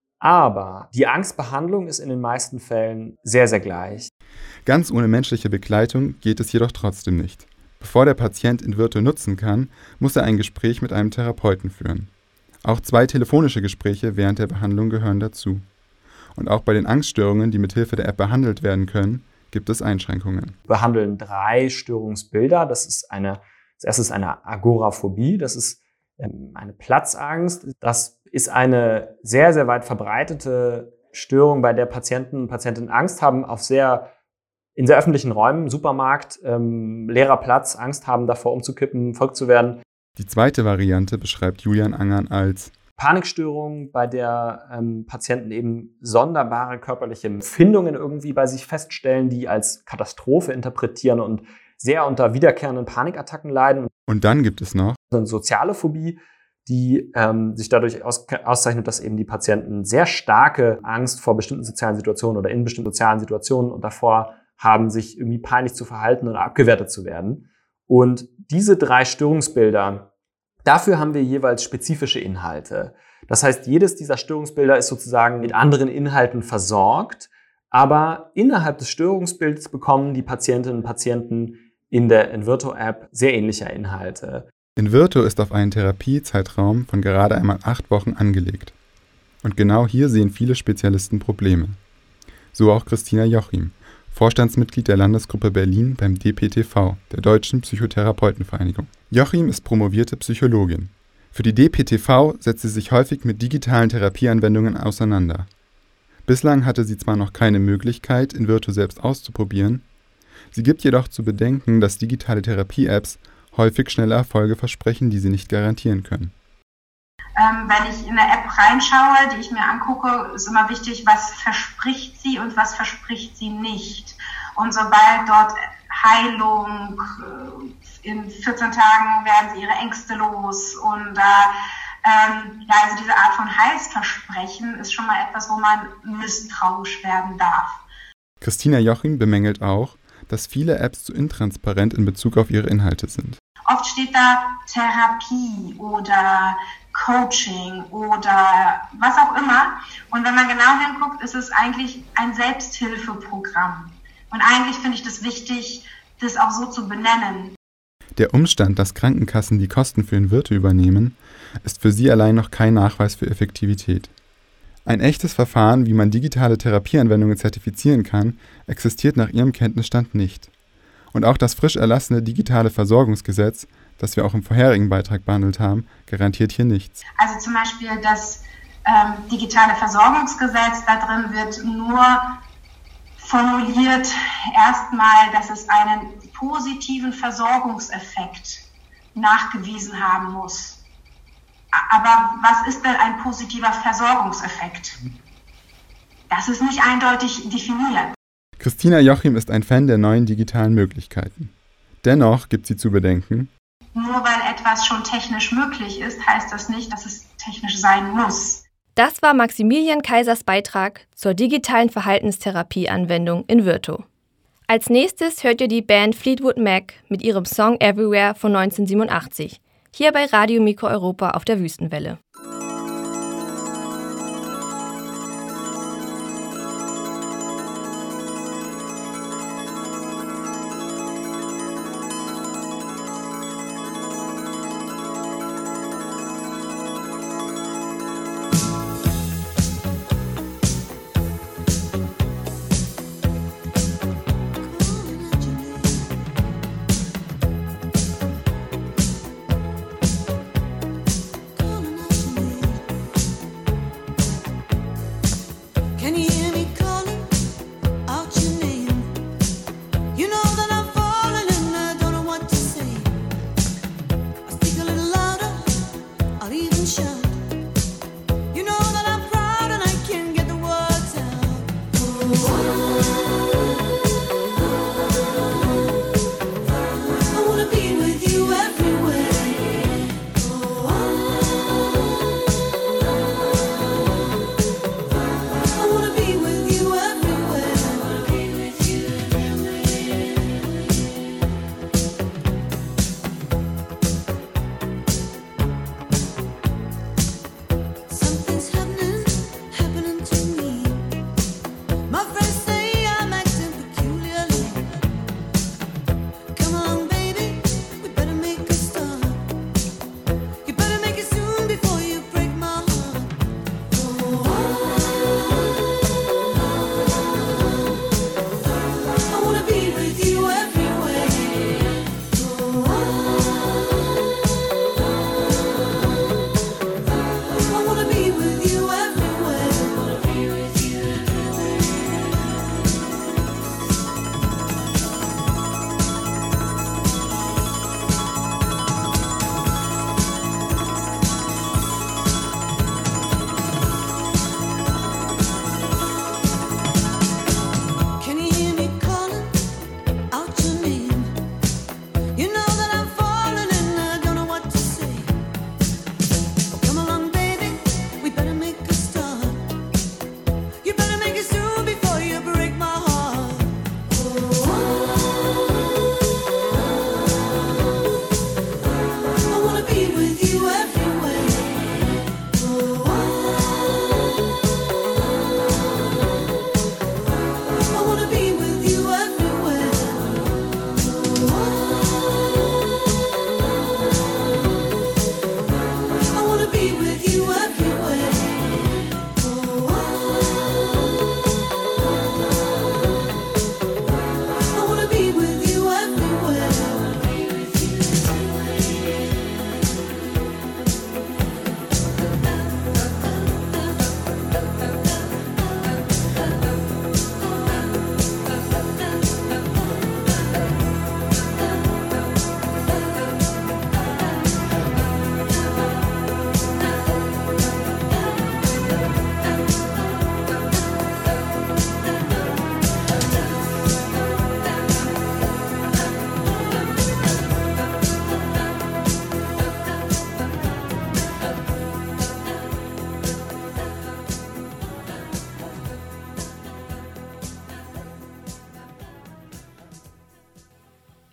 aber die Angstbehandlung ist in den meisten Fällen sehr, sehr gleich. Ganz ohne menschliche Begleitung geht es jedoch trotzdem nicht. Bevor der Patient Invirto nutzen kann, muss er ein Gespräch mit einem Therapeuten führen. Auch zwei telefonische Gespräche während der Behandlung gehören dazu. Und auch bei den Angststörungen, die mit Hilfe der App behandelt werden können, gibt es Einschränkungen. Wir behandeln drei Störungsbilder. Das ist eine, das erste ist eine Agoraphobie. Das ist ähm, eine Platzangst. Das ist eine sehr, sehr weit verbreitete Störung, bei der Patienten und Patientinnen Angst haben auf sehr in sehr öffentlichen Räumen, Supermarkt, ähm, leerer Platz, Angst haben davor umzukippen, verrückt zu werden. Die zweite Variante beschreibt Julian Angern als Panikstörung, bei der ähm, Patienten eben sonderbare körperliche Empfindungen irgendwie bei sich feststellen, die als Katastrophe interpretieren und sehr unter wiederkehrenden Panikattacken leiden. Und dann gibt es noch eine soziale Phobie, die ähm, sich dadurch aus, auszeichnet, dass eben die Patienten sehr starke Angst vor bestimmten sozialen Situationen oder in bestimmten sozialen Situationen und davor haben, sich irgendwie peinlich zu verhalten oder abgewertet zu werden. Und diese drei Störungsbilder, dafür haben wir jeweils spezifische Inhalte. Das heißt, jedes dieser Störungsbilder ist sozusagen mit anderen Inhalten versorgt, aber innerhalb des Störungsbilds bekommen die Patientinnen und Patienten in der Invirto-App sehr ähnliche Inhalte. Invirto ist auf einen Therapiezeitraum von gerade einmal acht Wochen angelegt. Und genau hier sehen viele Spezialisten Probleme. So auch Christina Jochim, Vorstandsmitglied der Landesgruppe Berlin beim D P T V, der Deutschen Psychotherapeutenvereinigung. Joachim ist promovierte Psychologin. Für die D P T V setzt sie sich häufig mit digitalen Therapieanwendungen auseinander. Bislang hatte sie zwar noch keine Möglichkeit, in Virto selbst auszuprobieren, sie gibt jedoch zu bedenken, dass digitale Therapie-Apps häufig schnelle Erfolge versprechen, die sie nicht garantieren können. Ähm, wenn ich in eine App reinschaue, die ich mir angucke, ist immer wichtig, was verspricht sie und was verspricht sie nicht. Und sobald dort Heilung, in vierzehn Tagen werden sie ihre Ängste los und äh, ähm, ja, also diese Art von Heilsversprechen ist schon mal etwas, wo man misstrauisch werden darf. Christina Joachim bemängelt auch, dass viele Apps zu intransparent in Bezug auf ihre Inhalte sind. Oft steht da Therapie oder Coaching oder was auch immer. Und wenn man genau hinguckt, ist es eigentlich ein Selbsthilfeprogramm. Und eigentlich finde ich das wichtig, das auch so zu benennen. Der Umstand, dass Krankenkassen die Kosten für Virto übernehmen, ist für sie allein noch kein Nachweis für Effektivität. Ein echtes Verfahren, wie man digitale Therapieanwendungen zertifizieren kann, existiert nach ihrem Kenntnisstand nicht. Und auch das frisch erlassene digitale Versorgungsgesetz, das wir auch im vorherigen Beitrag behandelt haben, garantiert hier nichts. Also zum Beispiel das ähm, digitale Versorgungsgesetz, da drin wird nur formuliert erstmal, dass es einen positiven Versorgungseffekt nachgewiesen haben muss. Aber was ist denn ein positiver Versorgungseffekt? Das ist nicht eindeutig definiert. Christina Joachim ist ein Fan der neuen digitalen Möglichkeiten. Dennoch gibt sie zu bedenken: Nur weil etwas schon technisch möglich ist, heißt das nicht, dass es technisch sein muss. Das war Maximilian Kaisers Beitrag zur digitalen Verhaltenstherapie-Anwendung in Virto. Als nächstes hört ihr die Band Fleetwood Mac mit ihrem Song Everywhere von neunzehnhundertsiebenundachtzig. Hier bei Radio Mikro Europa auf der Wüstenwelle. I wanna be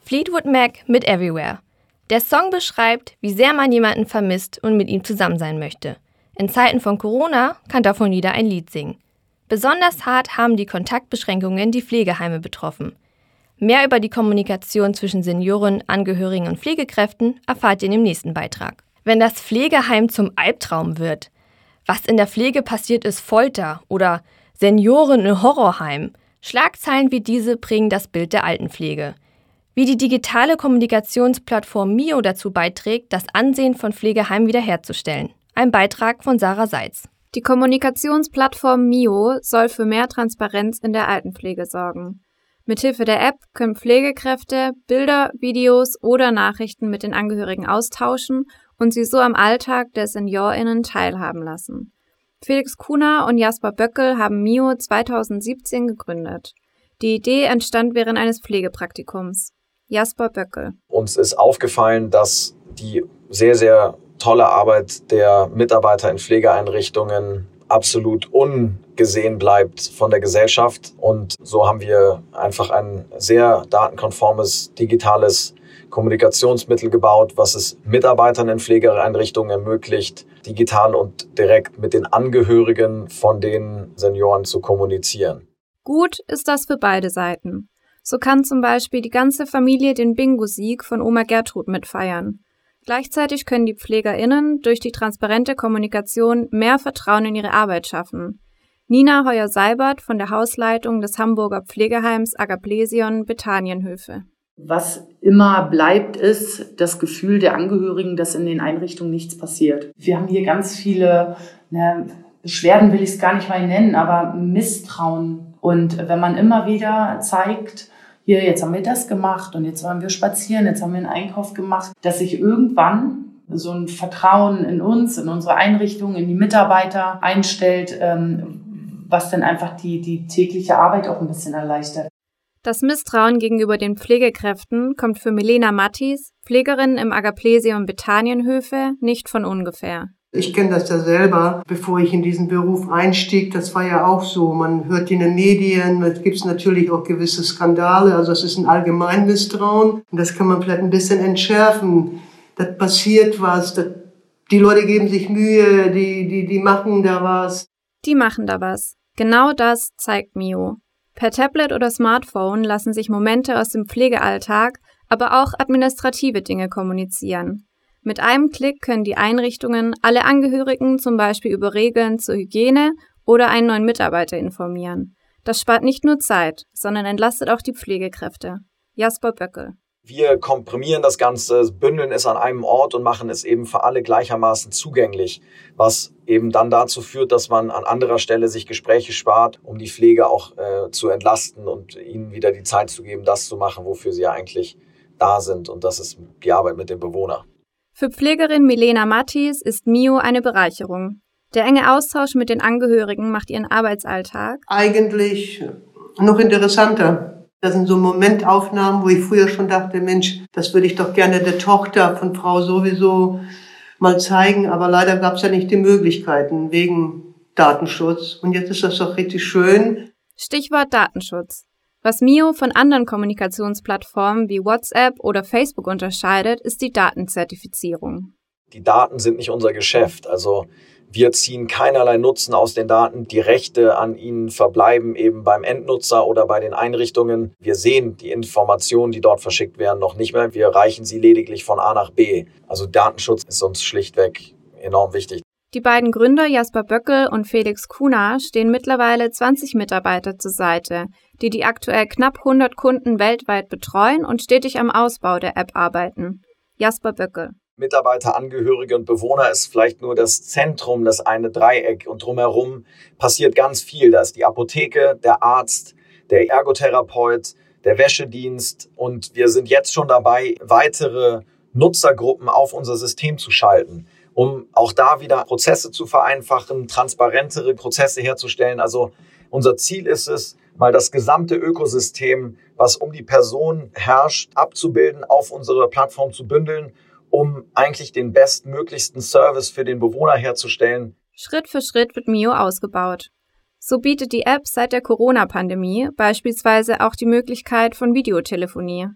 Fleetwood Mac mit Everywhere. Der Song beschreibt, wie sehr man jemanden vermisst und mit ihm zusammen sein möchte. In Zeiten von Corona kann davon jeder ein Lied singen. Besonders hart haben die Kontaktbeschränkungen die Pflegeheime betroffen. Mehr über die Kommunikation zwischen Senioren, Angehörigen und Pflegekräften erfahrt ihr in dem nächsten Beitrag. Wenn das Pflegeheim zum Albtraum wird, was in der Pflege passiert, ist Folter oder Senioren im Horrorheim. Schlagzeilen wie diese prägen das Bild der Altenpflege. Wie die digitale Kommunikationsplattform Mio dazu beiträgt, das Ansehen von Pflegeheimen wiederherzustellen. Ein Beitrag von Sarah Seitz. Die Kommunikationsplattform Mio soll für mehr Transparenz in der Altenpflege sorgen. Mithilfe der App können Pflegekräfte Bilder, Videos oder Nachrichten mit den Angehörigen austauschen und sie so am Alltag der SeniorInnen teilhaben lassen. Felix Kuhner und Jasper Böckel haben Mio zweitausendsiebzehn gegründet. Die Idee entstand während eines Pflegepraktikums. Jasper Böckel. Uns ist aufgefallen, dass die sehr, sehr tolle Arbeit der Mitarbeiter in Pflegeeinrichtungen absolut ungesehen bleibt von der Gesellschaft. Und so haben wir einfach ein sehr datenkonformes, digitales Kommunikationsmittel gebaut, was es Mitarbeitern in Pflegeeinrichtungen ermöglicht, digital und direkt mit den Angehörigen von den Senioren zu kommunizieren. Gut ist das für beide Seiten. So kann zum Beispiel die ganze Familie den Bingo-Sieg von Oma Gertrud mitfeiern. Gleichzeitig können die PflegerInnen durch die transparente Kommunikation mehr Vertrauen in ihre Arbeit schaffen. Nina Heuer-Seibert von der Hausleitung des Hamburger Pflegeheims Agaplesion Betanienhöfe. Was immer bleibt, ist das Gefühl der Angehörigen, dass in den Einrichtungen nichts passiert. Wir haben hier ganz viele, ne, Beschwerden will ich es gar nicht mal nennen, aber Misstrauen. Und wenn man immer wieder zeigt, hier, jetzt haben wir das gemacht und jetzt waren wir spazieren, jetzt haben wir einen Einkauf gemacht, dass sich irgendwann so ein Vertrauen in uns, in unsere Einrichtung, in die Mitarbeiter einstellt, ähm, was dann einfach die, die tägliche Arbeit auch ein bisschen erleichtert. Das Misstrauen gegenüber den Pflegekräften kommt für Milena Mattis, Pflegerin im Agaplesion Betanienhöfe, nicht von ungefähr. Ich kenne das ja selber, bevor ich in diesen Beruf einstieg. Das war ja auch so. Man hört in den Medien, es gibt natürlich auch gewisse Skandale. Also es ist ein Allgemeinmisstrauen. Und das kann man vielleicht ein bisschen entschärfen. Das passiert was. Das, die Leute geben sich Mühe, die, die, die machen da was. Die machen da was. Genau das zeigt Mio. Per Tablet oder Smartphone lassen sich Momente aus dem Pflegealltag, aber auch administrative Dinge kommunizieren. Mit einem Klick können die Einrichtungen alle Angehörigen zum Beispiel über Regeln zur Hygiene oder einen neuen Mitarbeiter informieren. Das spart nicht nur Zeit, sondern entlastet auch die Pflegekräfte. Jasper Böckel. Wir komprimieren das Ganze, bündeln es an einem Ort und machen es eben für alle gleichermaßen zugänglich, was eben dann dazu führt, dass man an anderer Stelle sich Gespräche spart, um die Pflege auch äh, zu entlasten und ihnen wieder die Zeit zu geben, das zu machen, wofür sie ja eigentlich da sind. Und das ist die Arbeit mit dem Bewohner. Für Pflegerin Milena Mattis ist Mio eine Bereicherung. Der enge Austausch mit den Angehörigen macht ihren Arbeitsalltag eigentlich noch interessanter. Das sind so Momentaufnahmen, wo ich früher schon dachte, Mensch, das würde ich doch gerne der Tochter von Frau sowieso mal zeigen. Aber leider gab es ja nicht die Möglichkeiten wegen Datenschutz. Und jetzt ist das doch richtig schön. Stichwort Datenschutz. Was Mio von anderen Kommunikationsplattformen wie WhatsApp oder Facebook unterscheidet, ist die Datenzertifizierung. Die Daten sind nicht unser Geschäft. Also wir ziehen keinerlei Nutzen aus den Daten. Die Rechte an ihnen verbleiben eben beim Endnutzer oder bei den Einrichtungen. Wir sehen die Informationen, die dort verschickt werden, noch nicht mehr. Wir reichen sie lediglich von A nach B. Also Datenschutz ist uns schlichtweg enorm wichtig. Die beiden Gründer Jasper Böckel und Felix Kuhner stehen mittlerweile zwanzig Mitarbeiter zur Seite, die die aktuell knapp hundert Kunden weltweit betreuen und stetig am Ausbau der App arbeiten. Jasper Böckel. Mitarbeiter, Angehörige und Bewohner ist vielleicht nur das Zentrum, das eine Dreieck. Und drumherum passiert ganz viel. Da ist die Apotheke, der Arzt, der Ergotherapeut, der Wäschedienst. Und wir sind jetzt schon dabei, weitere Nutzergruppen auf unser System zu schalten, um auch da wieder Prozesse zu vereinfachen, transparentere Prozesse herzustellen. Also unser Ziel ist es, mal das gesamte Ökosystem, was um die Person herrscht, abzubilden, auf unsere Plattform zu bündeln, um eigentlich den bestmöglichsten Service für den Bewohner herzustellen. Schritt für Schritt wird Mio ausgebaut. So bietet die App seit der Corona-Pandemie beispielsweise auch die Möglichkeit von Videotelefonie.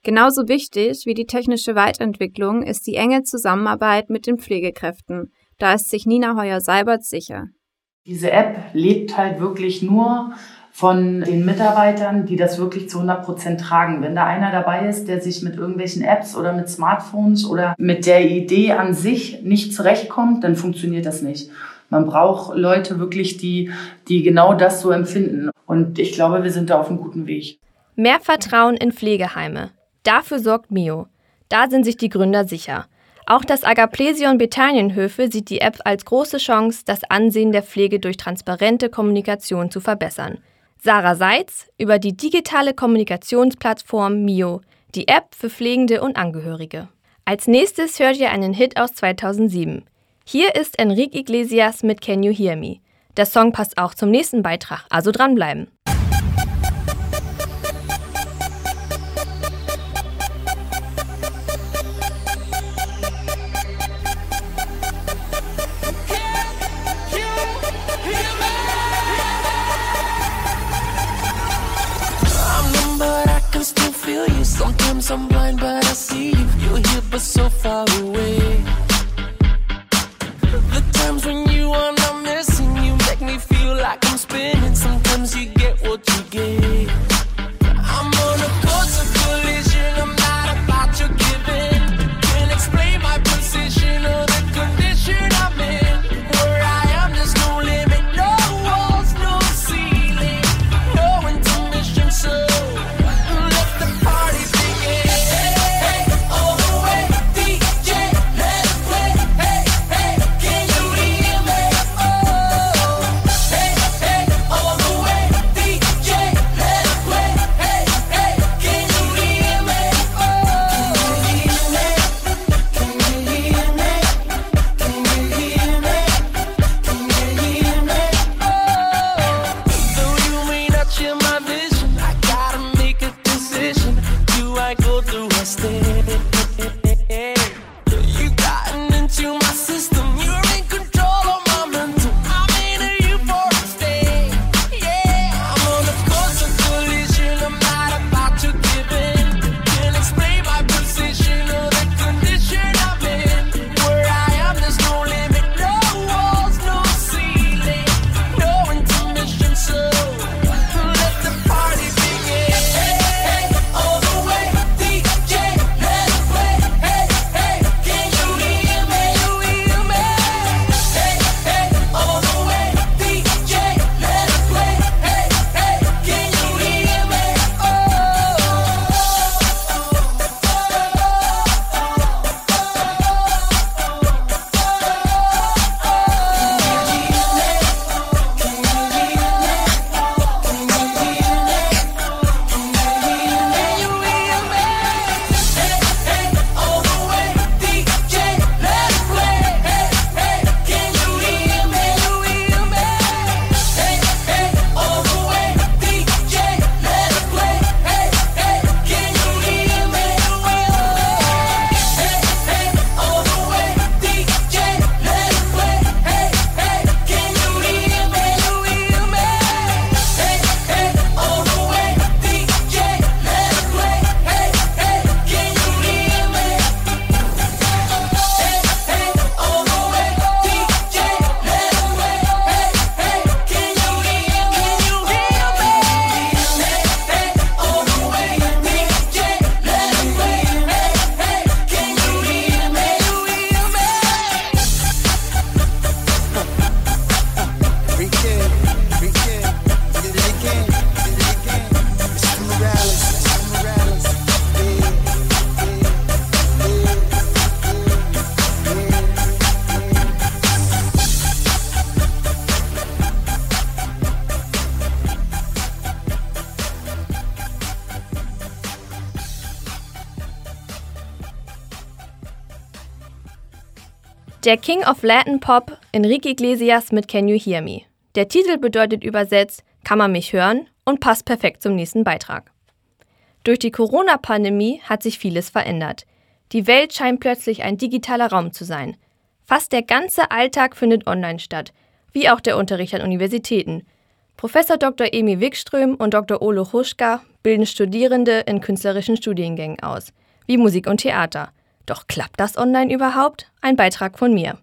Genauso wichtig wie die technische Weiterentwicklung ist die enge Zusammenarbeit mit den Pflegekräften. Da ist sich Nina Heuer-Seibert sicher. Diese App lebt halt wirklich nur von den Mitarbeitern, die das wirklich zu hundert Prozent tragen. Wenn da einer dabei ist, der sich mit irgendwelchen Apps oder mit Smartphones oder mit der Idee an sich nicht zurechtkommt, dann funktioniert das nicht. Man braucht Leute wirklich, die, die genau das so empfinden. Und ich glaube, wir sind da auf einem guten Weg. Mehr Vertrauen in Pflegeheime. Dafür sorgt Mio. Da sind sich die Gründer sicher. Auch das Agaplesion Bethanien-Höfe sieht die App als große Chance, das Ansehen der Pflege durch transparente Kommunikation zu verbessern. Sarah Seitz über die digitale Kommunikationsplattform Mio, die App für Pflegende und Angehörige. Als nächstes hört ihr einen Hit aus zweitausendsieben. Hier ist Enrique Iglesias mit Can You Hear Me. Der Song passt auch zum nächsten Beitrag, also dranbleiben. Sometimes I'm blind, but I see you. You're here, but so far away. The times when you are not missing, you make me feel like I'm spinning. Sometimes you get what you get. I'm on a course of collision. I'm not about to give in. Can't explain my position or the condition I'm in. Where I am, there's no limit, no walls, no ceiling, no intermission. So let the party. Der King of Latin Pop, Enrique Iglesias mit Can You Hear Me. Der Titel bedeutet übersetzt, kann man mich hören, und passt perfekt zum nächsten Beitrag. Durch die Corona-Pandemie hat sich vieles verändert. Die Welt scheint plötzlich ein digitaler Raum zu sein. Fast der ganze Alltag findet online statt, wie auch der Unterricht an Universitäten. Professor Doktor Emil Wikström und Doktor Olo Huschka bilden Studierende in künstlerischen Studiengängen aus, wie Musik und Theater. Doch klappt das online überhaupt? Ein Beitrag von mir.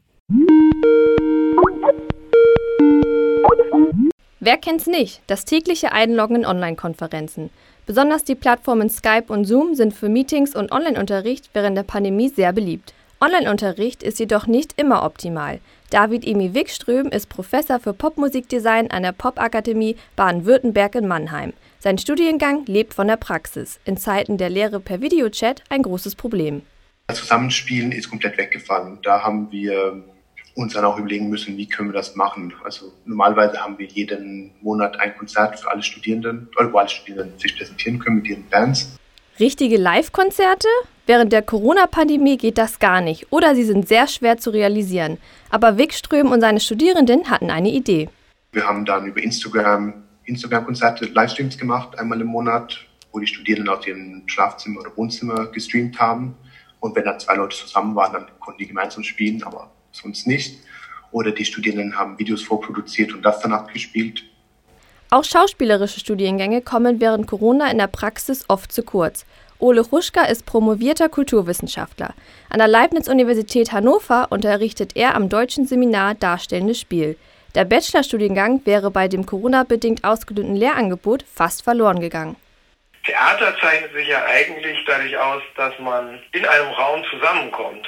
Wer kennt's nicht? Das tägliche Einloggen in Online-Konferenzen. Besonders die Plattformen Skype und Zoom sind für Meetings und Online-Unterricht während der Pandemie sehr beliebt. Online-Unterricht ist jedoch nicht immer optimal. David Emil Wikström ist Professor für Popmusikdesign an der Popakademie Baden-Württemberg in Mannheim. Sein Studiengang lebt von der Praxis. In Zeiten der Lehre per Videochat ein großes Problem. Das Zusammenspielen ist komplett weggefallen. Da haben wir uns dann auch überlegen müssen, wie können wir das machen. Also normalerweise haben wir jeden Monat ein Konzert für alle Studierenden, oder wo alle Studierenden sich präsentieren können mit ihren Bands. Richtige Live-Konzerte? Während der Corona-Pandemie geht das gar nicht oder sie sind sehr schwer zu realisieren. Aber Wikström und seine Studierenden hatten eine Idee. Wir haben dann über Instagram Instagram-Konzerte, Livestreams gemacht, einmal im Monat, wo die Studierenden aus ihrem Schlafzimmer oder Wohnzimmer gestreamt haben. Und wenn dann zwei Leute zusammen waren, dann konnten die gemeinsam spielen, aber sonst nicht. Oder die Studierenden haben Videos vorproduziert und das dann abgespielt. Auch schauspielerische Studiengänge kommen während Corona in der Praxis oft zu kurz. Ole Hruschka ist promovierter Kulturwissenschaftler. An der Leibniz-Universität Hannover unterrichtet er am deutschen Seminar Darstellendes Spiel. Der Bachelorstudiengang wäre bei dem Corona-bedingt ausgedünnten Lehrangebot fast verloren gegangen. Theater zeichnet sich ja eigentlich dadurch aus, dass man in einem Raum zusammenkommt.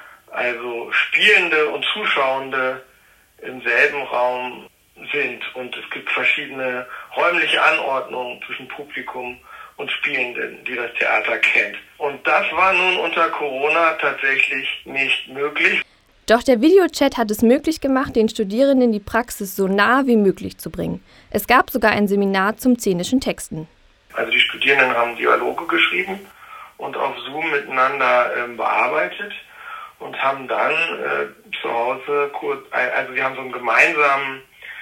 Also Spielende und Zuschauende im selben Raum sind. Und es gibt verschiedene räumliche Anordnungen zwischen Publikum und Spielenden, die das Theater kennt. Und das war nun unter Corona tatsächlich nicht möglich. Doch der Videochat hat es möglich gemacht, den Studierenden die Praxis so nah wie möglich zu bringen. Es gab sogar ein Seminar zum szenischen Texten. Also die Studierenden haben Dialoge geschrieben und auf Zoom miteinander äh, bearbeitet und haben dann äh, zu Hause kurz, also wir haben so einen gemeinsamen,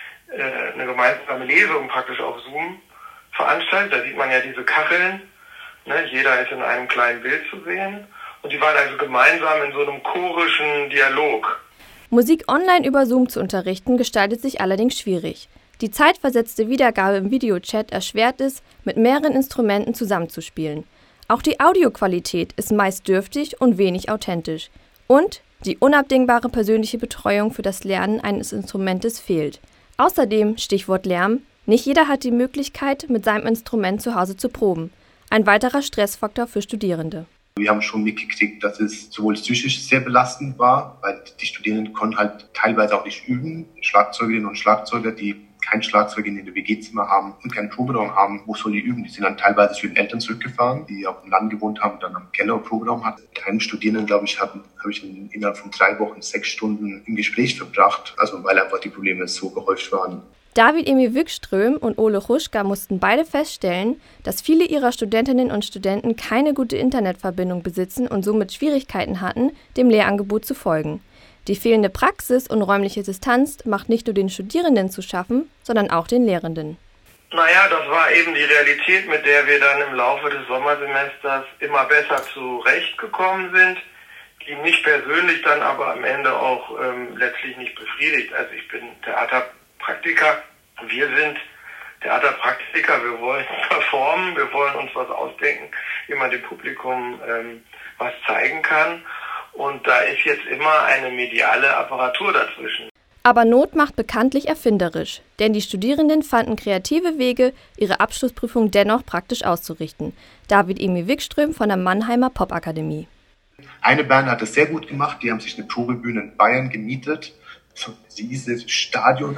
äh, eine gemeinsame Lesung praktisch auf Zoom veranstaltet. Da sieht man ja diese Kacheln, ne? Jeder ist in einem kleinen Bild zu sehen. Und die waren also gemeinsam in so einem chorischen Dialog. Musik online über Zoom zu unterrichten, gestaltet sich allerdings schwierig. Die zeitversetzte Wiedergabe im Videochat erschwert es, mit mehreren Instrumenten zusammenzuspielen. Auch die Audioqualität ist meist dürftig und wenig authentisch. Und die unabdingbare persönliche Betreuung für das Lernen eines Instrumentes fehlt. Außerdem, Stichwort Lärm, nicht jeder hat die Möglichkeit, mit seinem Instrument zu Hause zu proben. Ein weiterer Stressfaktor für Studierende. Wir haben schon mitgekriegt, dass es sowohl psychisch sehr belastend war, weil die Studierenden konnten halt teilweise auch nicht üben. Schlagzeugerinnen und Schlagzeuger, die kein Schlagzeug in den W G-Zimmer haben und keinen Proberaum haben, wo soll die üben? Die sind dann teilweise zu den Eltern zurückgefahren, die auf dem Land gewohnt haben und dann am Keller Proberaum hatten. Mit einem Studierenden, glaube ich, habe hab ich innerhalb von drei Wochen sechs Stunden im Gespräch verbracht, also weil einfach die Probleme so gehäuft waren. David Emil Wikström und Ole Hruschka mussten beide feststellen, dass viele ihrer Studentinnen und Studenten keine gute Internetverbindung besitzen und somit Schwierigkeiten hatten, dem Lehrangebot zu folgen. Die fehlende Praxis und räumliche Distanz macht nicht nur den Studierenden zu schaffen, sondern auch den Lehrenden. Naja, das war eben die Realität, mit der wir dann im Laufe des Sommersemesters immer besser zurechtgekommen sind, die mich persönlich dann aber am Ende auch ähm, letztlich nicht befriedigt. Also ich bin Theaterpraktiker, wir sind Theaterpraktiker, wir wollen performen, wir wollen uns was ausdenken, wie man dem Publikum ähm, was zeigen kann. Und da ist jetzt immer eine mediale Apparatur dazwischen. Aber Not macht bekanntlich erfinderisch, denn die Studierenden fanden kreative Wege, ihre Abschlussprüfung dennoch praktisch auszurichten. David Emil Wikström von der Mannheimer Popakademie. Eine Band hat das sehr gut gemacht, die haben sich eine Probebühne in Bayern gemietet, so dieses Stadion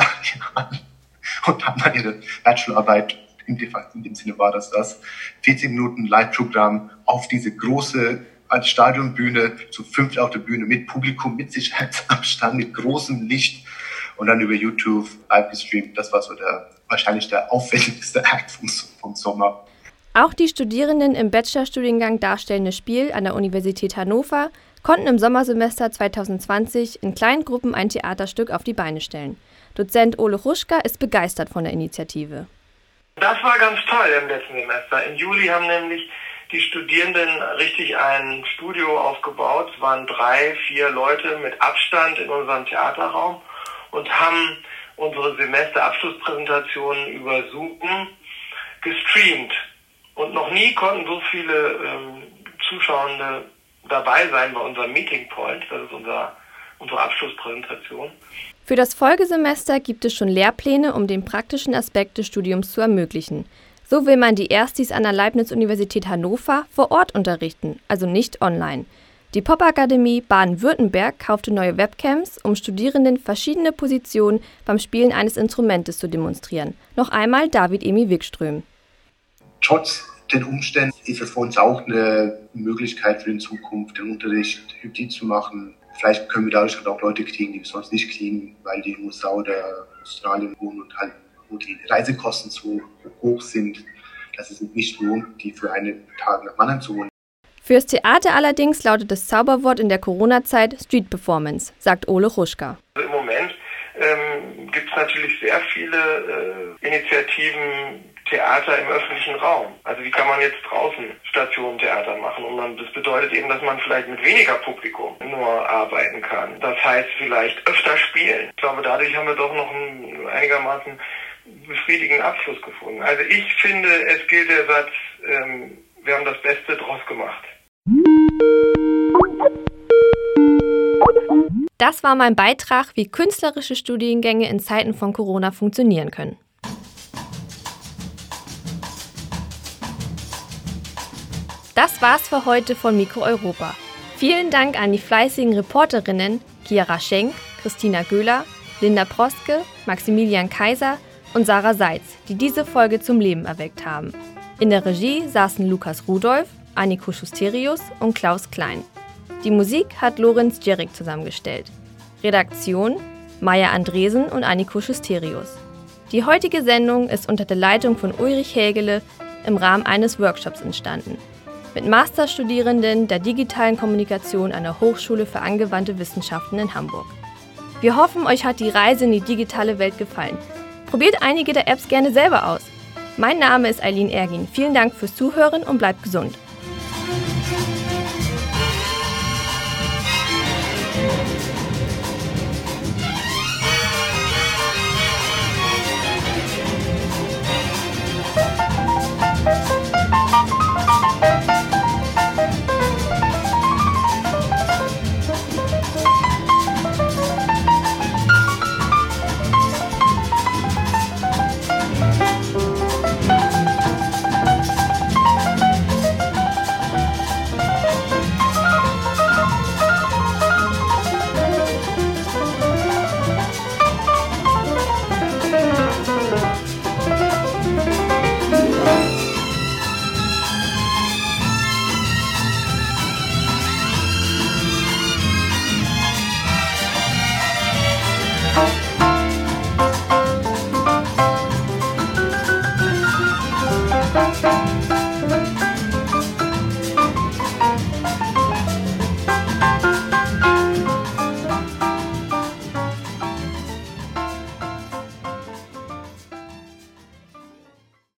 und haben dann ihre Bachelorarbeit, in dem Sinne war das das, vierzig Minuten Live-Programm auf diese große als Stadionbühne, zu fünft auf der Bühne mit Publikum, mit Sicherheitsabstand, mit großem Licht und dann über YouTube live gestreamt. Das war so der wahrscheinlich der auffälligste Akt vom, vom Sommer. Auch die Studierenden im Bachelorstudiengang Darstellendes Spiel an der Universität Hannover konnten im Sommersemester zwanzig zwanzig in kleinen Gruppen ein Theaterstück auf die Beine stellen. Dozent Ole Hruschka ist begeistert von der Initiative. Das war ganz toll im letzten Semester. Im Juli haben nämlich die Studierenden richtig ein Studio aufgebaut. Es waren drei, vier Leute mit Abstand in unserem Theaterraum und haben unsere Semesterabschlusspräsentationen über Zoom gestreamt. Und noch nie konnten so viele ähm, Zuschauende dabei sein bei unserem Meeting Point. Das ist unser, unsere Abschlusspräsentation. Für das Folgesemester gibt es schon Lehrpläne, um den praktischen Aspekt des Studiums zu ermöglichen. So will man die Erstis an der Leibniz-Universität Hannover vor Ort unterrichten, also nicht online. Die Popakademie Baden-Württemberg kaufte neue Webcams, um Studierenden verschiedene Positionen beim Spielen eines Instrumentes zu demonstrieren. Noch einmal David Emi Wikström. Trotz den Umständen ist es für uns auch eine Möglichkeit für die Zukunft, den Unterricht hybrid zu machen. Vielleicht können wir dadurch halt auch Leute kriegen, die wir sonst nicht kriegen, weil die in den U S A oder Australien wohnen und halt wo die Reisekosten so hoch sind, dass es nicht lohnt, die für einen Tag nach Mannheim zu holen. Fürs Theater allerdings lautet das Zauberwort in der Corona-Zeit Street Performance, sagt Ole Ruschka. Also im Moment ähm, gibt es natürlich sehr viele äh, Initiativen, Theater im öffentlichen Raum. Also wie kann man jetzt draußen Stationentheater machen? Und man, das bedeutet eben, dass man vielleicht mit weniger Publikum nur arbeiten kann. Das heißt vielleicht öfter spielen. Ich glaube, dadurch haben wir doch noch einen einigermaßen befriedigenden Abschluss gefunden. Also ich finde, es gilt der Satz, ähm, wir haben das Beste draus gemacht. Das war mein Beitrag, wie künstlerische Studiengänge in Zeiten von Corona funktionieren können. Das war's für heute von Mikro Europa. Vielen Dank an die fleißigen Reporterinnen Chiara Schenk, Christina Göhler, Linda Proske, Maximilian Kaiser und Sarah Seitz, die diese Folge zum Leben erweckt haben. In der Regie saßen Lukas Rudolph, Anniko Schusterius und Klaus Klein. Die Musik hat Lorenz Djerik zusammengestellt. Redaktion Maya Andresen und Anniko Schusterius. Die heutige Sendung ist unter der Leitung von Ulrich Hägele im Rahmen eines Workshops entstanden. Mit Masterstudierenden der digitalen Kommunikation an der Hochschule für angewandte Wissenschaften in Hamburg. Wir hoffen, euch hat die Reise in die digitale Welt gefallen. Probiert einige der Apps gerne selber aus. Mein Name ist Eileen Ergin. Vielen Dank fürs Zuhören und bleibt gesund.